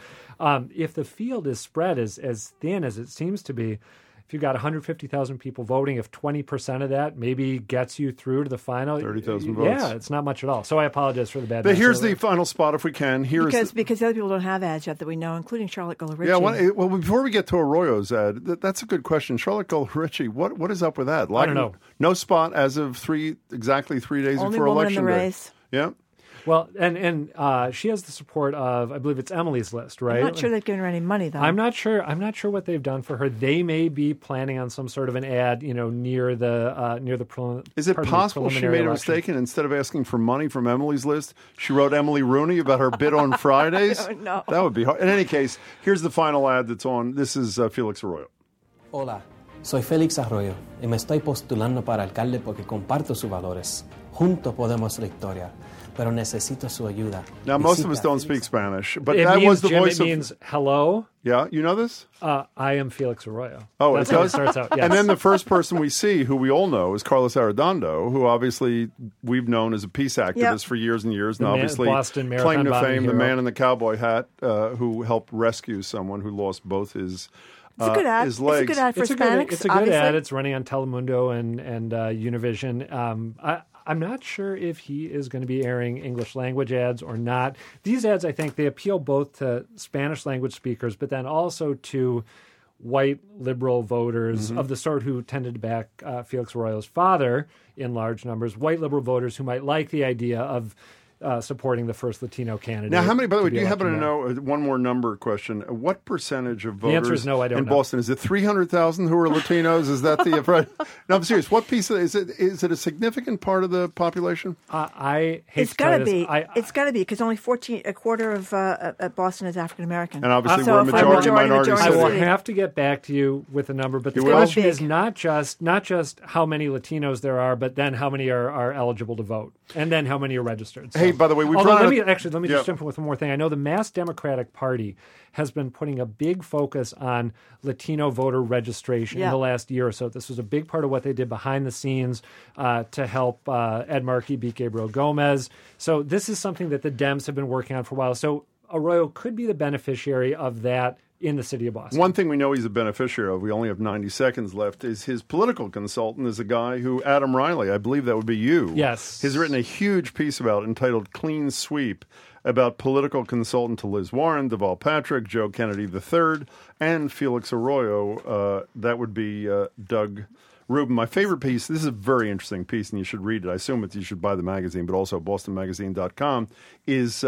If the field is spread as thin as it seems to be, if you've got 150,000 people voting, if 20% of that maybe gets you through to the final,
30,000 votes.
Yeah, it's not much at all. So I apologize for the bad.
But here's the final spot, if we can.
Because the other people don't have ads yet that we know, including Charlotte Gullah-Ritchie.
Yeah, well, before we get to Arroyo's ad, that's a good question. Charlotte Gullah-Ritchie, what is up with that?
I don't know.
No spot as of exactly 3 days
Only
before
woman
election
in the
day.
race.
Yeah.
Well, and she has the support of, I believe it's Emily's List, right?
I'm not sure they've given her any money, though.
I'm not sure what they've done for her. They may be planning on some sort of an ad, near the
Is it possible she made a mistake, and instead of asking for money from Emily's List, she wrote Emily Rooney about her bid on Fridays?
I don't know.
That would be hard. In any case, here's the final ad that's on. This is Felix Arroyo.
Hola, soy Félix Arroyo y me estoy postulando para alcalde porque comparto sus valores. Juntos podemos la historia. Pero necesito su ayuda.
Now, most of us don't speak Spanish, but
it
that
means,
was the
Jim,
voice
it means hello.
Yeah, you know this?
I am Felix Arroyo.
Oh,
that's
it
how
does?
it starts out. Yes.
And then the first person we see, who we all know, is Carlos Arredondo, who obviously we've known as a peace activist for years and years, and obviously
Boston Marathon
claim to
bombing
fame,
hero.
the man in the cowboy hat who helped rescue someone who lost both his
It's a good ad.
his legs.
It's a good ad for Hispanics.
It's a good ad. It's running on Telemundo and Univision. I'm not sure if he is going to be airing English language ads or not. These ads, I think, they appeal both to Spanish language speakers, but then also to white liberal voters of the sort who tended to back Felix Arroyo's father in large numbers, white liberal voters who might like the idea of supporting the first Latino candidate.
Now, how many, by the way, do you happen to know, one more number question, what percentage of voters
answer is no, I don't
in
know.
Boston? Is it 300,000 who are Latinos? Is that the... No, I'm serious. What piece is it a significant part of the population?
I hate
It's got to be. It's got to be, because only a quarter of Boston is African American.
And obviously we're a majority minority
I will
city.
have to get back to you with a number, but the
You will?
question is not just how many Latinos there are, but then how many are eligible to vote, and then how many are registered. So,
Hey, by the way,
let me just jump in with one more thing. I know the Mass Democratic Party has been putting a big focus on Latino voter registration in the last year or so. This was a big part of what they did behind the scenes to help Ed Markey beat Gabriel Gomez. So this is something that the Dems have been working on for a while. So Arroyo could be the beneficiary of that in the city of Boston.
One thing we know he's a beneficiary of, we only have 90 seconds left, is his political consultant is a guy who, Adam Riley, I believe that would be you.
Yes.
Has written a huge piece about it entitled Clean Sweep, about political consultant to Liz Warren, Deval Patrick, Joe Kennedy III, and Felix Arroyo. That would be Doug Rubin. My favorite piece, this is a very interesting piece, and you should read it. I assume you should buy the magazine, but also bostonmagazine.com, is...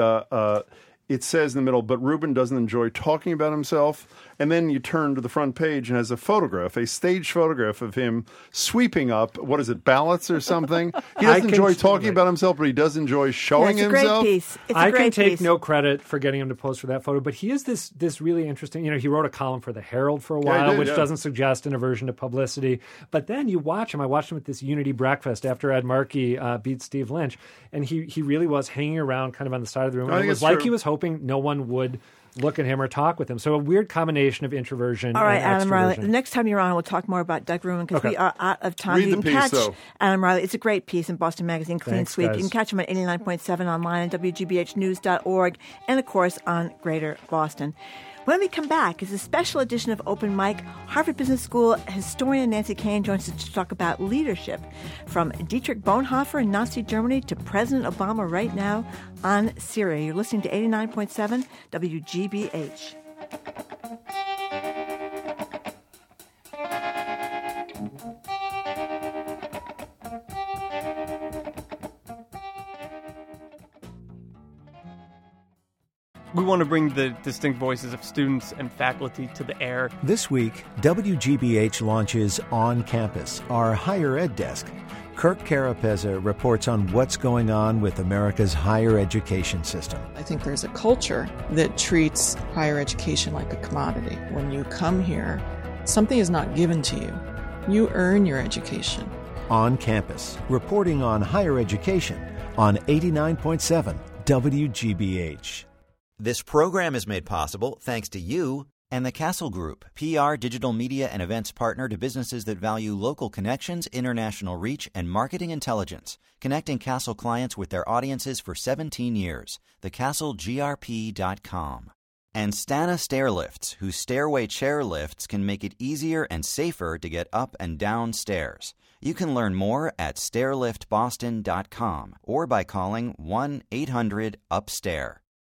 it says in the middle, but Rubin doesn't enjoy talking about himself. And then you turn to the front page and has a photograph, a staged photograph of him sweeping up, what is it, ballots or something? He doesn't enjoy talking about himself, but he does enjoy showing himself.
It's a great piece.
I can take no credit for getting him to pose for that photo, but he is this really interesting, he wrote a column for the Herald for a while, which doesn't suggest an aversion to publicity. But then you watch him. I watched him at this Unity breakfast after Ed Markey beat Steve Lynch, and he really was hanging around kind of on the side of the room. And it was like he was hoping no one would look at him or talk with him. So a weird combination of introversion
All right,
and
Adam
extroversion.
Riley. The next time you're on, we'll talk more about Doug Rubin, because we are out of time.
Read
You
the
can
piece,
catch
though.
Adam Riley. It's a great piece in Boston Magazine, Clean
Thanks,
Sweep.
guys.
You can catch him at 89.7 online at WGBHnews.org, and, of course, on Greater Boston. When we come back, is a special edition of Open Mic. Harvard Business School historian Nancy Kane joins us to talk about leadership, from Dietrich Bonhoeffer in Nazi Germany to President Obama right now on Syria. You're listening to 89.7 WGBH.
We want to bring the distinct voices of students and faculty to the air.
This week, WGBH launches On Campus, our higher ed desk. Kirk Carapeza reports on what's going on with America's higher education system.
I think there's a culture that treats higher education like a commodity. When you come here, something is not given to you. You earn your education.
On campus, reporting on higher education on 89.7 WGBH.
This program is made possible thanks to you and the Castle Group, PR, digital media, and events partner to businesses that value local connections, international reach, and marketing intelligence, connecting Castle clients with their audiences for 17 years. TheCastleGRP.com. And Stana Stairlifts, whose stairway chair lifts can make it easier and safer to get up and down stairs. You can learn more at stairliftboston.com or by calling 1-800-UPSTAIR.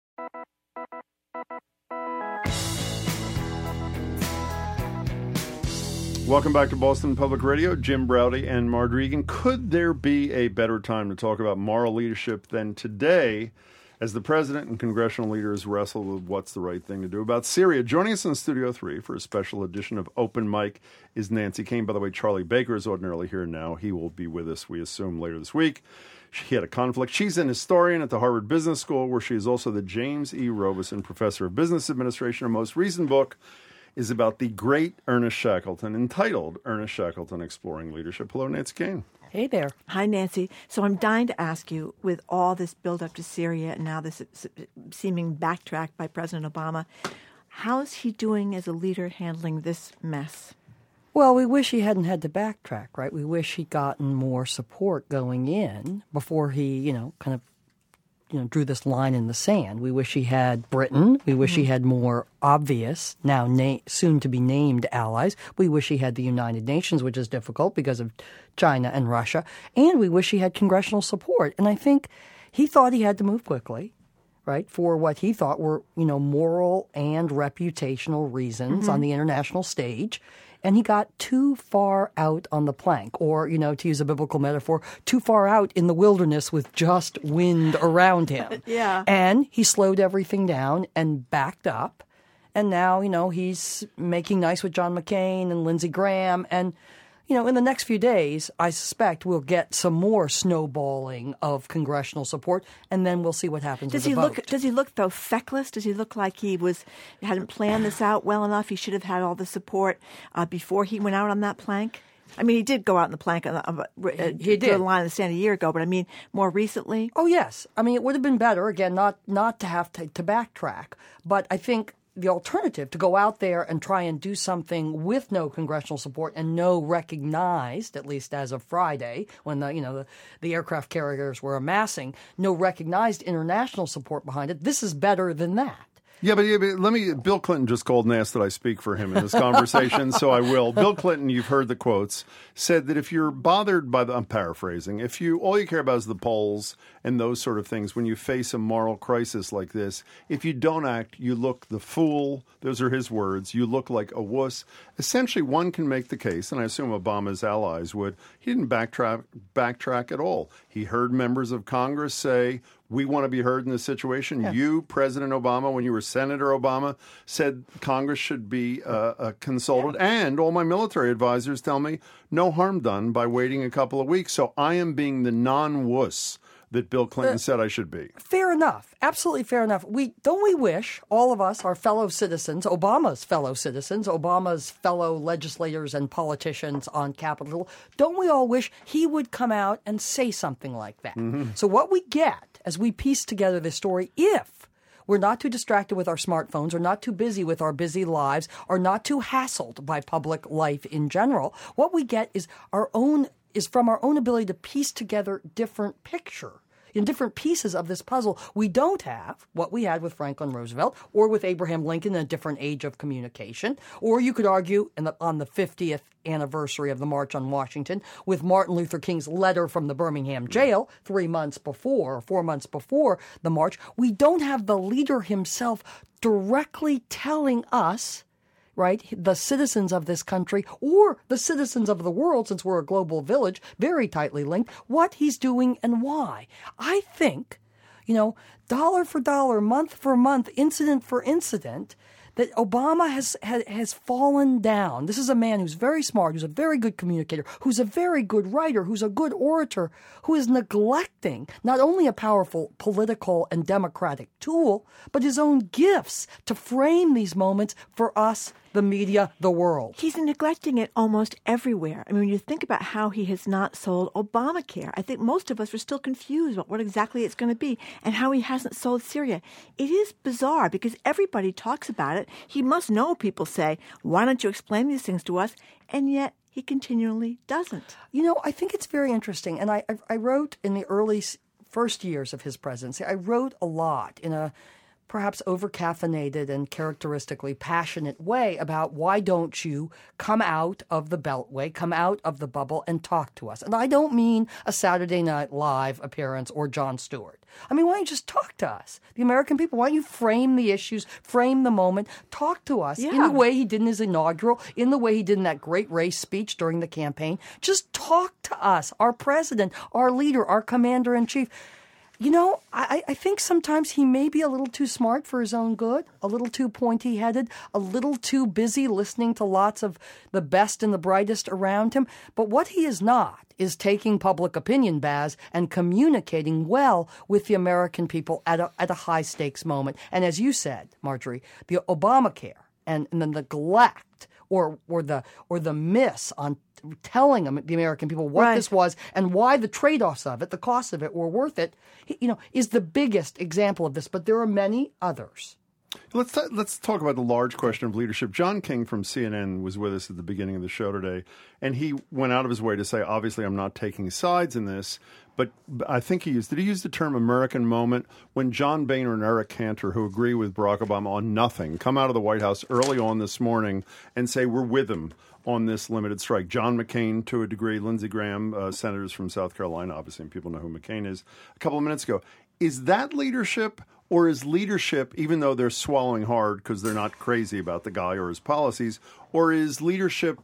Welcome back to Boston Public Radio. Jim Braude and Margery Eagan. Could there be a better time to talk about moral leadership than today as the president and congressional leaders wrestle with what's the right thing to do about Syria? Joining us in Studio 3 for a special edition of Open Mic is Nancy Kane. By the way, Charlie Baker is ordinarily here now. He will be with us, we assume, later this week. He had a conflict. She's an historian at the Harvard Business School, where she is also the James E. Robeson Professor of Business Administration. Her most recent book is about the great Ernest Shackleton, entitled Ernest Shackleton Exploring Leadership. Hello, Nancy Kane.
Hey there. Hi, Nancy. So I'm dying to ask you, with all this build-up to Syria and now this seeming backtrack by President Obama, how's he doing as a leader handling this mess?
Well, we wish he hadn't had to backtrack, right? We wish he'd gotten more support going in before he, drew this line in the sand. We wish he had Britain. We wish he had more obvious, now soon to be named allies. We wish he had the United Nations, which is difficult because of China and Russia. And we wish he had congressional support. And I think he thought he had to move quickly, right, for what he thought were, moral and reputational reasons on the international stage. And he got too far out on the plank, or, to use a biblical metaphor, too far out in the wilderness with just wind around him.
Yeah.
And he slowed everything down and backed up. And now, he's making nice with John McCain and Lindsey Graham. And, in the next few days, I suspect we'll get some more snowballing of congressional support, and then we'll see what happens with the vote.
Does he look, though, feckless? Does he look like he hadn't planned this out well enough? He should have had all the support before he went out on that plank? I mean, he did go out on the plank. He did. The line in the stand a year ago, but I mean, more recently?
Oh, yes. I mean, it would have been better, again, not to have to backtrack, but I think the alternative to go out there and try and do something with no congressional support and no recognized, at least as of Friday, when the aircraft carriers were amassing, no recognized international support behind it. This is better than that.
Yeah, but Bill Clinton just called and asked that I speak for him in this conversation, so I will. Bill Clinton, you've heard the quotes, said that if you're bothered by I'm paraphrasing, all you care about is the polls and those sort of things, when you face a moral crisis like this, if you don't act, you look the fool. Those are his words. You look like a wuss. Essentially, one can make the case, and I assume Obama's allies would, he didn't backtrack at all. He heard members of Congress say, we want to be heard in this situation. Yeah. You, President Obama, when you were Senator Obama, said Congress should be consulted. Yeah. And all my military advisors tell me no harm done by waiting a couple of weeks. So I am being the non-wuss that Bill Clinton said I should be.
Fair enough. Absolutely fair enough. Don't we wish, all of us, our fellow citizens, Obama's fellow legislators and politicians on Capitol Hill, don't we all wish he would come out and say something like that? Mm-hmm. So what we get as we piece together this story, if we're not too distracted with our smartphones, or not too busy with our busy lives, or not too hassled by public life in general, what we get is from our own ability to piece together different different pieces of this puzzle. We don't have what we had with Franklin Roosevelt or with Abraham Lincoln in a different age of communication. Or you could argue on the 50th anniversary of the March on Washington with Martin Luther King's letter from the Birmingham jail 4 months before the march. We don't have the leader himself directly telling us, right, the citizens of this country or the citizens of the world, since we're a global village, very tightly linked, what he's doing and why. I think, dollar for dollar, month for month, incident for incident, that Obama has fallen down. This is a man who's very smart, who's a very good communicator, who's a very good writer, who's a good orator, who is neglecting not only a powerful political and democratic tool, but his own gifts to frame these moments for us, the media, the world.
He's neglecting it almost everywhere. I mean, when you think about how he has not sold Obamacare, I think most of us are still confused about what exactly it's going to be and how he hasn't sold Syria. It is bizarre because everybody talks about it. He must know people say, why don't you explain these things to us? And yet he continually doesn't.
You know, I think it's very interesting. And I wrote in the early first years of his presidency, I wrote a lot in a perhaps over-caffeinated and characteristically passionate way about why don't you come out of the Beltway, come out of the bubble and talk to us. And I don't mean a Saturday Night Live appearance or Jon Stewart. I mean, why don't you just talk to us, the American people? Why don't you frame the issues, frame the moment, talk to us in the way he did in his inaugural, in the way he did in that great race speech during the campaign. Just talk to us, our president, our leader, our commander-in-chief. You know, I think sometimes he may be a little too smart for his own good, a little too pointy-headed, a little too busy listening to lots of the best and the brightest around him. But what he is not is taking public opinion baths and communicating well with the American people at a high-stakes moment. And as you said, Marjorie, the Obamacare and the neglect or the miss on telling them, the American people, what this was and why the trade-offs of it, the costs of it, were worth it, you know, is the biggest example of this. But there are many others.
Let's talk about the large question of leadership. John King from CNN was with us at the beginning of the show today, and he went out of his way to say, obviously, I'm not taking sides in this, but I think did he use the term American moment when John Boehner and Eric Cantor, who agree with Barack Obama on nothing, come out of the White House early on this morning and say, we're with him on this limited strike. John McCain, to a degree, Lindsey Graham, senators from South Carolina, obviously, and people know who McCain is, a couple of minutes ago. Is that leadership, or is leadership, even though they're swallowing hard because they're not crazy about the guy or his policies, or is leadership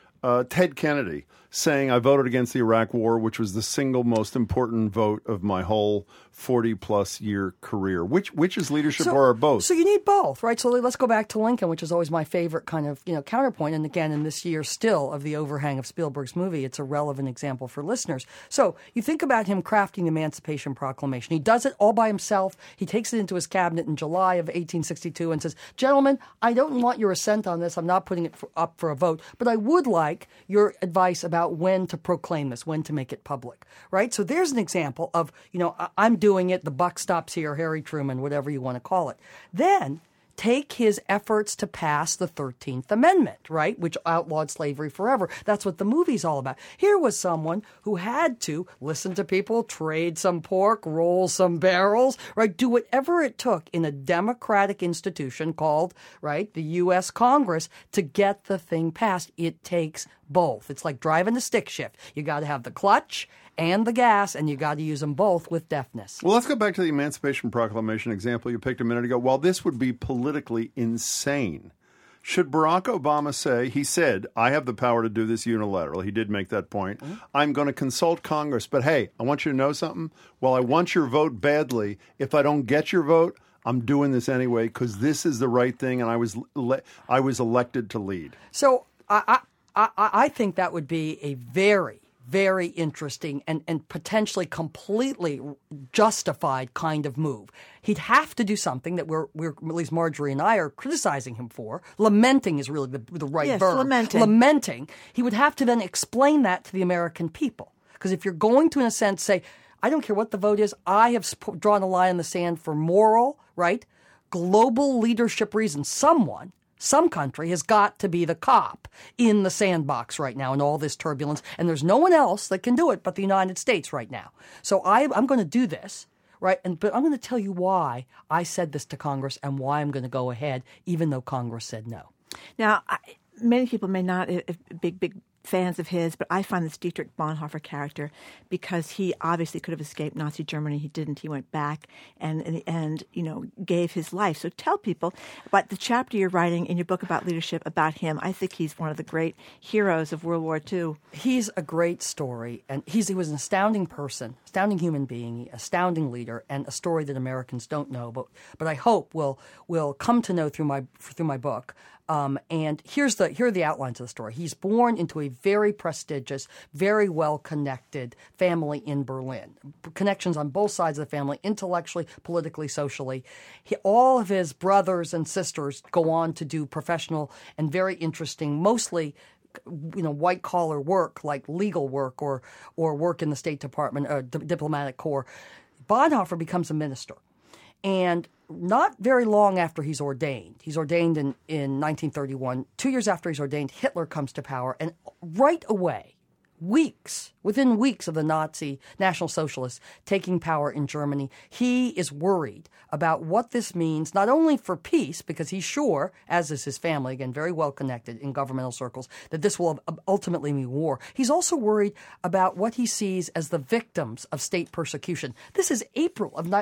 Ted Kennedy saying, I voted against the Iraq War, which was the single most important vote of my whole 40-plus year career? Which is leadership, or are both?
So you need both, right? So let's go back to Lincoln, which is always my favorite kind of, counterpoint. And again, in this year still of the overhang of Spielberg's movie, it's a relevant example for listeners. So you think about him crafting the Emancipation Proclamation. He does it all by himself. He takes it into his cabinet in July of 1862 and says, gentlemen, I don't want your assent on this. I'm not putting it up for a vote, but I would like your advice about when to proclaim this, when to make it public, right? So there's an example of, I'm doing it, the buck stops here, Harry Truman, whatever you want to call it. Then take his efforts to pass the 13th Amendment, right, which outlawed slavery forever. That's what the movie's all about. Here was someone who had to listen to people, trade some pork, roll some barrels, right, do whatever it took in a democratic institution called, right, the U.S. Congress to get the thing passed. It takes both. It's like driving a stick shift. You got to have the clutch and the gas, and you got to use them both with deftness.
Well, let's go back to the Emancipation Proclamation example you picked a minute ago. While this would be politically insane, should Barack Obama say, he said, I have the power to do this unilaterally. He did make that point. Mm-hmm. I'm going to consult Congress, but hey, I want you to know something. While I want your vote badly, if I don't get your vote, I'm doing this anyway because this is the right thing, and I was elected to lead.
So I think that would be a very, very interesting and potentially completely justified kind of move. He'd have to do something that we're at least Marjorie and I are criticizing him for. Lamenting is really the right verb. Lamenting. He would have to then explain that to the American people. Because if you're going to, in a sense, say, I don't care what the vote is, I have drawn a line in the sand for moral, right, global leadership reasons. Some country has got to be the cop in the sandbox right now in all this turbulence, and there's no one else that can do it but the United States right now. So I'm going to do this, right? But I'm going to tell you why I said this to Congress and why I'm going to go ahead, even though Congress said no.
Now, many people may not, big fans of his, but I find this Dietrich Bonhoeffer character, because he obviously could have escaped Nazi Germany. He didn't. He went back and in the end, gave his life. So tell people about the chapter you're writing in your book about leadership about him. I think he's one of the great heroes of World War II.
He's a great story, and he was an astounding person, astounding human being, astounding leader, and a story that Americans don't know, but I hope will come to know through my book. And here are the outlines of the story. He's born into a very prestigious, very well-connected family in Berlin. Connections on both sides of the family, intellectually, politically, socially. All of his brothers and sisters go on to do professional and very interesting, mostly white-collar work, like legal work or work in the State Department or diplomatic corps. Bonhoeffer becomes a minister. And not very long after he's ordained in 1931, 2 years after he's ordained, Hitler comes to power. And right away, within weeks of the Nazi National Socialists taking power in Germany, he is worried about what this means, not only for peace, because he's sure, as is his family, again, very well connected in governmental circles, that this will ultimately mean war. He's also worried about what he sees as the victims of state persecution. This is April of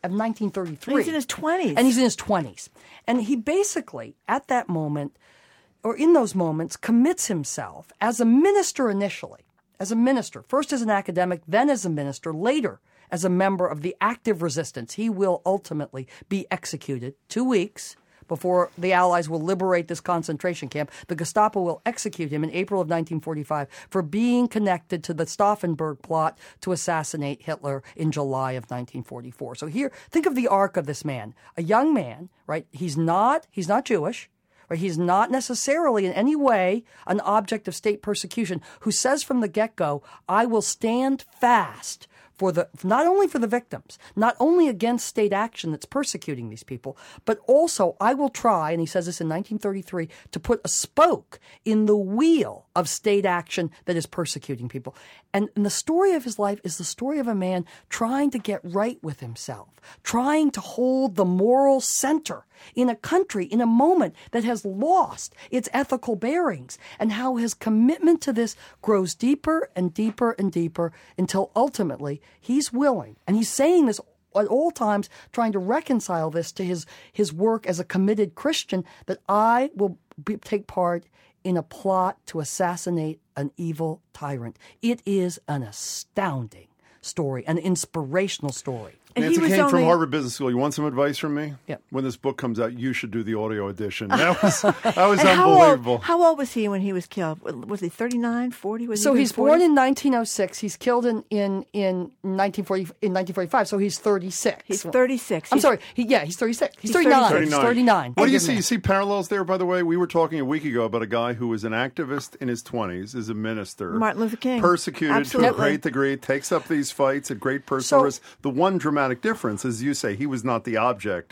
1933.
And he's in his 20s.
And he's in his 20s. And he basically, at that moment, or in those moments, commits himself as a minister initially, as a minister, first as an academic, then as a minister, later as a member of the active resistance. He will ultimately be executed 2 weeks before the Allies will liberate this concentration camp. The Gestapo will execute him in April of 1945 for being connected to the Stauffenberg plot to assassinate Hitler in July of 1944. So here, think of the arc of this man. A young man, right? He's not Jewish. Right? He's not necessarily in any way an object of state persecution, who says from the get-go, I will stand fast not only for the victims, not only against state action that's persecuting these people, but also I will try, and he says this in 1933, to put a spoke in the wheel of state action that is persecuting people. And the story of his life is the story of a man trying to get right with himself, trying to hold the moral center in a country, in a moment that has lost its ethical bearings, and how his commitment to this grows deeper and deeper and deeper until ultimately he's willing, and he's saying this at all times, trying to reconcile this to his work as a committed Christian, that I will take part in a plot to assassinate an evil tyrant. It is an astounding story, an inspirational story.
Nancy Kane from Harvard Business School. You want some advice from me?
Yeah.
When this book comes out, you should do the audio edition. That was unbelievable.
How old was he when he was killed? Was he 39, 40?
So he's born in 1906. He's killed in 1945. So he's 36.
He's 36.
I'm sorry. He's 36. He's 39. He's 39.
What do you see? You see parallels there, by the way? We were talking a week ago about a guy who was an activist in his 20s, is a minister.
Martin Luther King.
Persecuted to a great degree, takes up these fights at great personal risk. The one dramatic difference, as you say, he was not the object.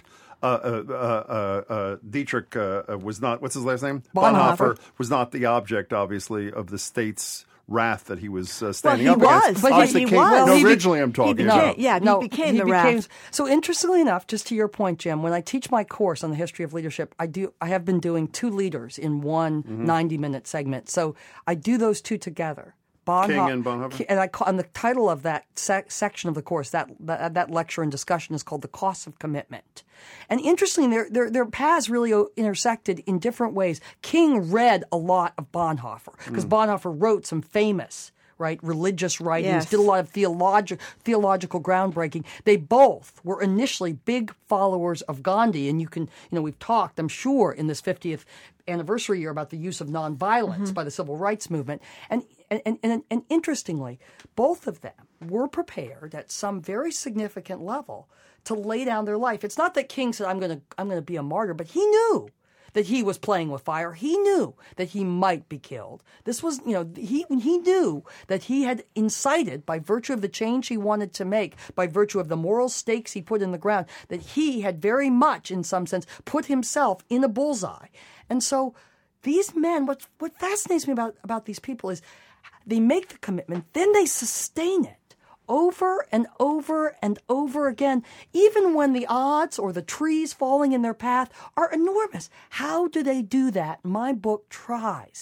Dietrich was not, what's his last name?
Bonhoeffer
was not the object, obviously, of the state's wrath that he was standing up against.
He was.
No, originally I'm talking about.
Yeah, he became the wrath.
So interestingly enough, just to your point, Jim, when I teach my course on the history of leadership, I have been doing two leaders in one 90-minute segment. So I do those two together.
King and Bonhoeffer?
And the title of that section of the course, that lecture and discussion, is called The Cost of Commitment. And interestingly, their paths really intersected in different ways. King read a lot of Bonhoeffer, because Bonhoeffer wrote some famous religious writings, did a lot of theological groundbreaking. They both were initially big followers of Gandhi, and we've talked, I'm sure, in this 50th anniversary year about the use of nonviolence by the civil rights movement. And interestingly, both of them were prepared at some very significant level to lay down their life. It's not that King said, I'm going to be a martyr, but he knew that he was playing with fire. He knew that he might be killed. This was, he knew that he had incited, by virtue of the change he wanted to make, by virtue of the moral stakes he put in the ground, that he had very much, in some sense, put himself in a bullseye. And so these men, what fascinates me about these people is they make the commitment, then they sustain it over and over and over again, even when the odds or the trees falling in their path are enormous. How do they do that? My book tries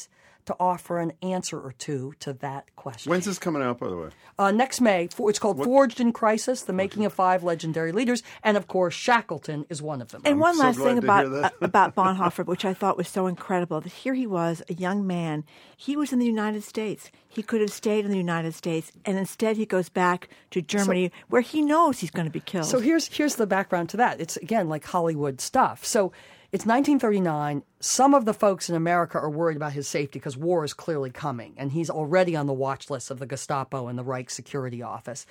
to offer an answer or two to that question.
When's this coming out, by the way?
Next May. It's called Forged in Crisis, The Making of 5 Legendary Leaders. And, of course, Shackleton is one of them.
And one last thing about Bonhoeffer, which I thought was so incredible, that here he was, a young man. He was in the United States. He could have stayed in the United States, and instead he goes back to Germany, where he knows he's going to be killed.
So here's the background to that. It's, again, like Hollywood stuff. So it's 1939. Some of the folks in America are worried about his safety because war is clearly coming, and he's already on the watch list of the Gestapo and the Reich Security Office.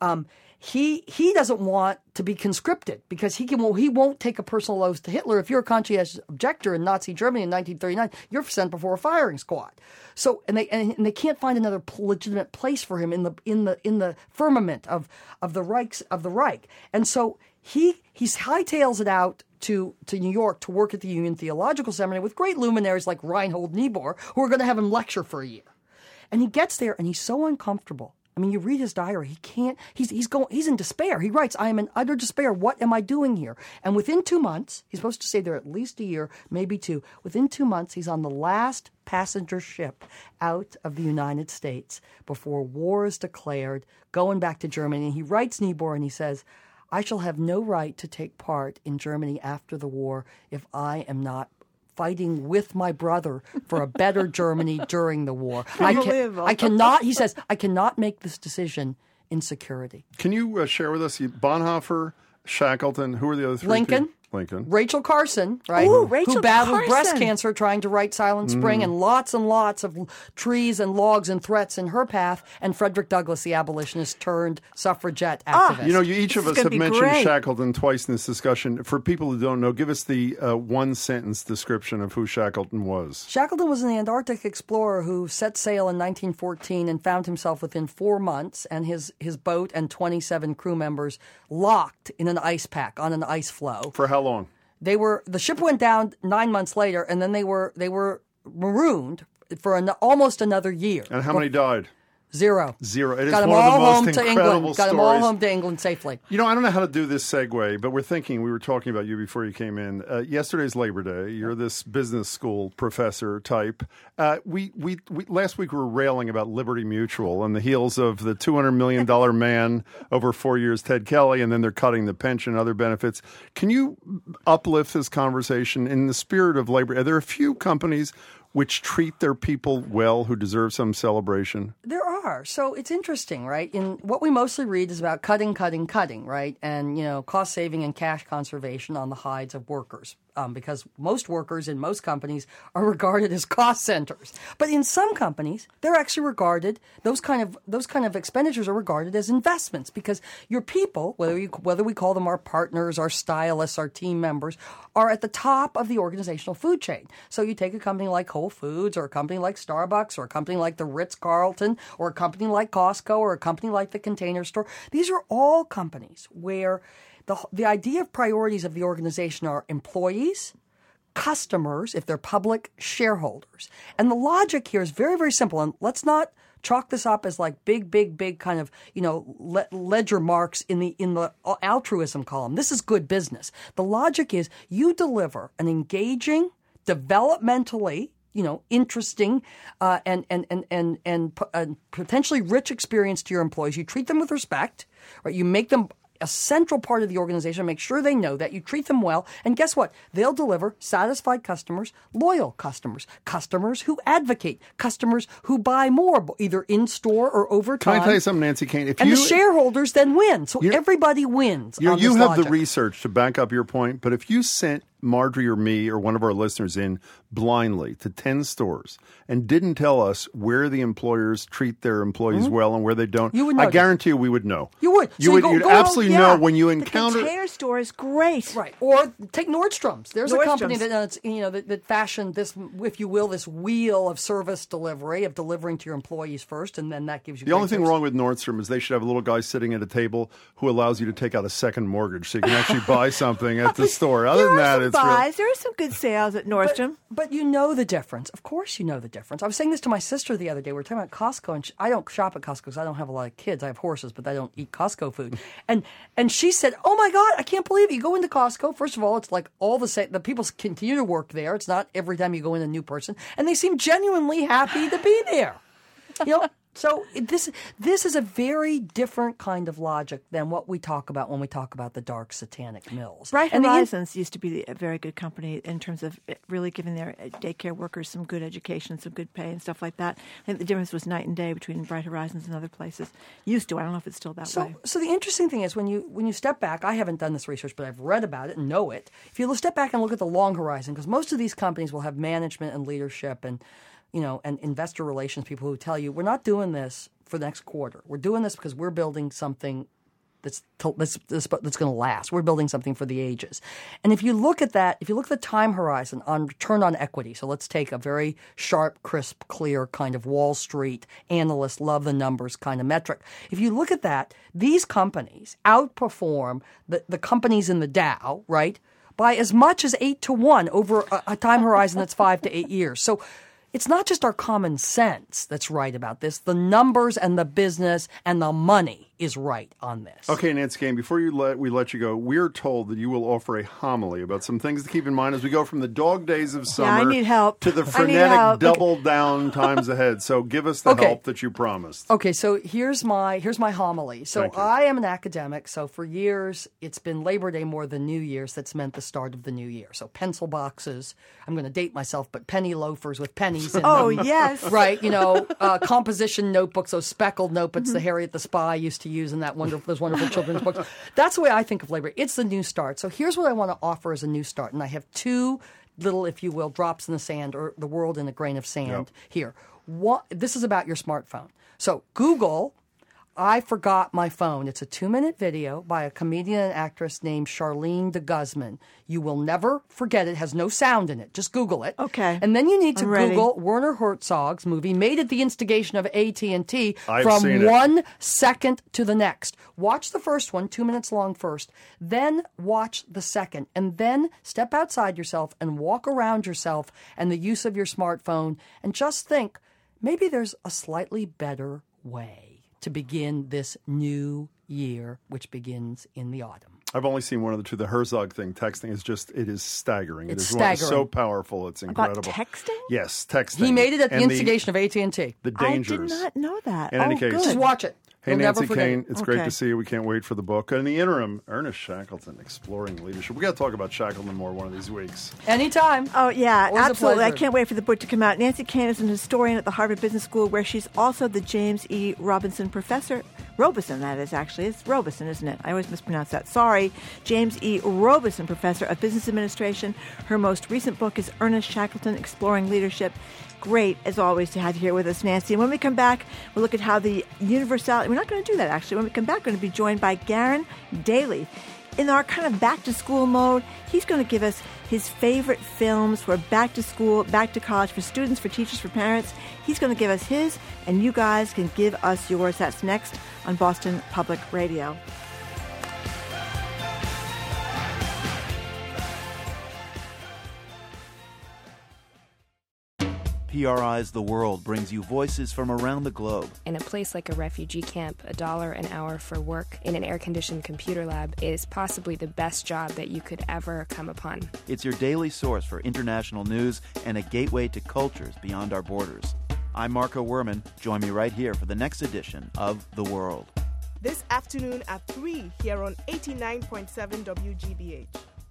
He doesn't want to be conscripted because he won't take a personal oath to Hitler. If you're a conscientious objector in Nazi Germany in 1939, you're sent before a firing squad. So and they can't find another legitimate place for him in the firmament of the Reich. And so he hightails it out to New York to work at the Union Theological Seminary with great luminaries like Reinhold Niebuhr, who are going to have him lecture for a year. And he gets there and he's so uncomfortable. I mean, you read his diary. He can't. He's in despair. He writes, "I am in utter despair. What am I doing here?" And within 2 months, he's supposed to stay there at least a year, maybe 2. Within 2 months, he's on the last passenger ship out of the United States before war is declared, going back to Germany. And he writes Niebuhr and he says, "I shall have no right to take part in Germany after the war if I am not fighting with my brother for a better Germany during the war. I cannot," he says, "I cannot make this decision in security."
Can you share with us Bonhoeffer, Shackleton, who are the other three?
Lincoln. Rachel Carson, right?
Ooh, Rachel
who battled
Carson.
breast cancer trying to write Silent Spring, and lots of trees and logs and threats in her path. And Frederick Douglass, the abolitionist turned suffragette activist.
You know, each of us have mentioned
great.
Shackleton twice in this discussion. For people who don't know, give us the one-sentence description of who Shackleton was.
Shackleton was an Antarctic explorer who set sail in 1914 and found himself within 4 months and his boat and 27 crew members locked in an ice pack on an ice floe.
For how long?
The ship went down 9 months later, and then they were marooned for almost another year.
And how many died?
Zero.
It is one of the
Got
most
them
incredible stories.
Got them all home to England safely.
You know, I don't know how to do this segue, but we were talking about you before you came in. Yesterday's Labor Day. You're this business school professor type. We last week we were railing about Liberty Mutual on the heels of the $200 million man over 4 years, Ted Kelly, and then they're cutting the pension and other benefits. Can you uplift this conversation in the spirit of labor? Are there a few companies which treat their people well who deserve some celebration?
There are. So it's interesting, right? In what we mostly read is about cutting, right? And, cost saving and cash conservation on the hides of workers. Because most workers in most companies are regarded as cost centers. But in some companies, they're actually regarded, those kind of expenditures are regarded as investments, because your people, whether we call them our partners, our stylists, our team members, are at the top of the organizational food chain. So you take a company like Whole Foods, or a company like Starbucks, or a company like the Ritz-Carlton, or a company like Costco, or a company like the Container Store. These are all companies where the idea of priorities of the organization are employees, customers, if they're public, shareholders. And the logic here is very, very simple. And let's not chalk this up as like big kind of, ledger marks in the altruism column. This is good business. The logic is you deliver an engaging, developmentally, interesting and potentially rich experience to your employees. You treat them with respect, right? You make them a central part of the organization, make sure they know that, you treat them well, and guess what? They'll deliver satisfied customers, loyal customers, customers who advocate, customers who buy more, either in-store or over time.
Can I tell you something, Nancy Kane?
The shareholders then win, so everybody wins.
You have the research to back up your point, but if you sent Marjorie or me or one of our listeners in blindly to 10 stores and didn't tell us where the employers treat their employees well and where they don't, I guarantee you we would know.
You would.
You'd absolutely know when you encounter.
The Container Store is great.
Right. Or take Nordstrom's. There's a company that that fashioned this, if you will, this wheel of service delivery, of delivering to your employees first, and then that gives you.
The only thing wrong with Nordstrom is they should have a little guy sitting at a table who allows you to take out a second mortgage so you can actually buy something at the store. Other than that,
buys. There are some good sales at Nordstrom.
But you know the difference. Of course you know the difference. I was saying this to my sister the other day. We were talking about Costco, and I don't shop at Costco because I don't have a lot of kids. I have horses, but I don't eat Costco food. And she said, oh, my God, I can't believe it. You go into Costco. First of all, it's like all the people continue to work there. It's not every time you go in a new person. And they seem genuinely happy to be there. You know? So this is a very different kind of logic than what we talk about when we talk about the dark satanic mills.
Bright Horizons used to be a very good company in terms of really giving their daycare workers some good education, some good pay and stuff like that. I think the difference was night and day between Bright Horizons and other places. Used to. I don't know if it's still that way.
So the interesting thing is when you step back, I haven't done this research, but I've read about it and know it. If you step back and look at the long horizon, because most of these companies will have management and leadership and investor relations people who tell you, we're not doing this for the next quarter. We're doing this because we're building something that's going to last. We're building something for the ages. And if you look at that, if you look at the time horizon on return on equity, so let's take a very sharp, crisp, clear kind of Wall Street analyst, love the numbers kind of metric. If you look at that, these companies outperform the companies in the Dow, right, by as much as 8-1 over a time horizon that's 5 to 8 years. So it's not just our common sense that's right about this. The numbers and the business and the money is right on this.
Okay, Nancy Kane, before we let you go, we're told that you will offer a homily about some things to keep in mind as we go from the dog days of summer
I need help.
to the frenetic double down times ahead. So give us the help that you promised.
Okay, so here's my homily. So I am an academic, so for years it's been Labor Day more than New Year's. That's meant the start of the new year. So pencil boxes, I'm going to date myself, but penny loafers with pennies in them.
Oh, yes.
Right, composition notebooks, those speckled notebooks the Harriet the Spy used to use in those wonderful children's books. That's the way I think of labor. It's the new start. So here's what I want to offer as a new start. And I have two little, if you will, drops in the sand or the world in a grain of sand here. This is about your smartphone. So Google, I Forgot My Phone. It's a 2-minute video by a comedian and actress named Charlene de Guzman. You will never forget it. It has no sound in it. Just Google it.
Okay.
And then you need to Google Werner Herzog's movie made at the instigation of AT&T
From
1 second to the next. Watch the first one, 2 minutes long first. Then watch the second. And then step outside yourself and walk around yourself and the use of your smartphone and just think, maybe there's a slightly better way to begin this new year, which begins in the autumn.
I've only seen one of the two. The Herzog thing, texting, it is staggering.
It's
staggering. So powerful. It's incredible.
About texting?
Yes, texting.
He made it at the instigation of AT&T.
The dangers.
I did not know that.
In any case.
Just watch it.
Hey,
You'll
Nancy
never
Kane,
forget
it's great to see you. We can't wait for the book. In the interim, Ernest Shackleton, Exploring Leadership. We got to talk about Shackleton more one of these weeks.
Anytime.
Oh, yeah,
Always
absolutely. I can't wait for the book to come out. Nancy Kane is an historian at the Harvard Business School, where she's also the James E. Robison Professor. Robeson, that is, actually. It's Robeson, isn't it? I always mispronounce that. Sorry. James E. Robeson Professor of Business Administration. Her most recent book is Ernest Shackleton, Exploring Leadership. Great, as always, to have you here with us, Nancy. And when we come back, we'll look at how the universality... We're not going to do that, actually. When we come back, we're going to be joined by Garen Daly. In our kind of back-to-school mode, he's going to give us his favorite films for back to school, back to college, for students, for teachers, for parents. He's going to give us his, and you guys can give us yours. That's next on Boston Public Radio.
PRI's The World brings you voices from around the globe.
In a place like a refugee camp, $1 an hour for work in an air-conditioned computer lab is possibly the best job that you could ever come upon.
It's your daily source for international news and a gateway to cultures beyond our borders. I'm Marco Werman. Join me right here for the next edition of The World.
This afternoon at 3 here on 89.7 WGBH.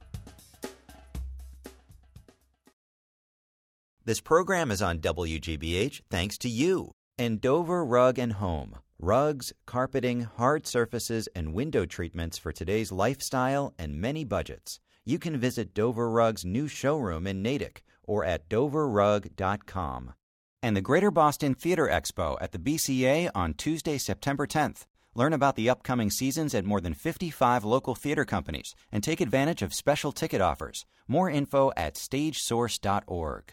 This program is on WGBH thanks to you and Dover Rug and Home. Rugs, carpeting, hard surfaces, and window treatments for today's lifestyle and many budgets. You can visit Dover Rug's new showroom in Natick or at doverrug.com. And the Greater Boston Theater Expo at the BCA on Tuesday, September 10th. Learn about the upcoming seasons at more than 55 local theater companies and take advantage of special ticket offers. More info at stagesource.org.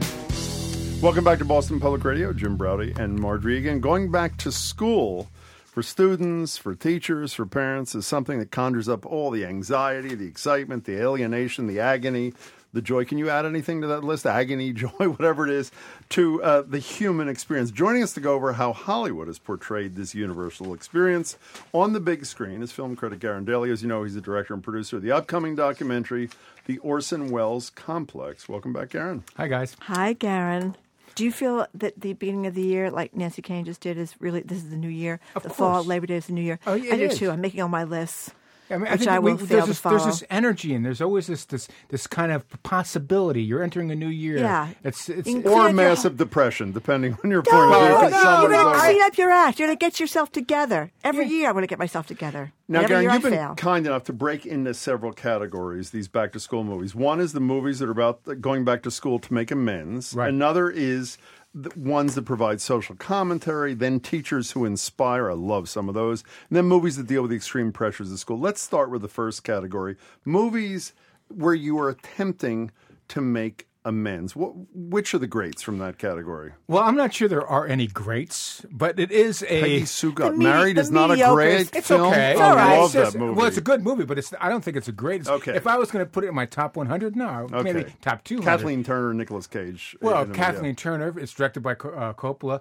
Welcome back to Boston Public Radio. Jim Braude and Marjorie again. Going back to school, for students, for teachers, for parents, is something that conjures up all the anxiety, the excitement, the alienation, the agony, the joy. Can you add anything to that list? Agony, joy, whatever it is, to the human experience. Joining us to go over how Hollywood has portrayed this universal experience on the big screen is film critic Garen Daly. As you know, he's the director and producer of the upcoming documentary, The Orson Welles Complex. Welcome back, Garen.
Hi, guys.
Hi, Garen. Do you feel that the beginning of the year, like Nancy Kane just did, is really, this is the new year?
Of
the
course.
Fall, Labor Day is the new year.
Oh,
I do too. I'm making all my lists.
I mean,
which I will fail to follow.
There's this energy, and there's always this kind of possibility. You're entering a new year.
Yeah.
It's
or massive depression, depending on your point of view.
You're going to clean up your act. You're going to get yourself together. Every year I want to get myself together.
Now,
Every
Garen,
year
you've
I
been
fail.
kind enough to break into several categories, these back-to-school movies. One is the movies that are about going back to school to make amends.
Right.
Another is the ones that provide social commentary, then teachers who inspire. I love some of those. And then movies that deal with the extreme pressures of school. Let's start with the first category. Movies where you are attempting to make amends. Which are the greats from that category?
Well, I'm not sure there are any greats, but it is a...
Peggy Sue Got Married is not a great
It's
film.
okay.
I love that movie.
Well, it's a good movie, but I don't think it's a great.
Okay.
If I was going to put it in my top 100, no, maybe top 200.
Kathleen Turner, Nicolas Cage.
Well, Kathleen Turner. It's directed by Coppola.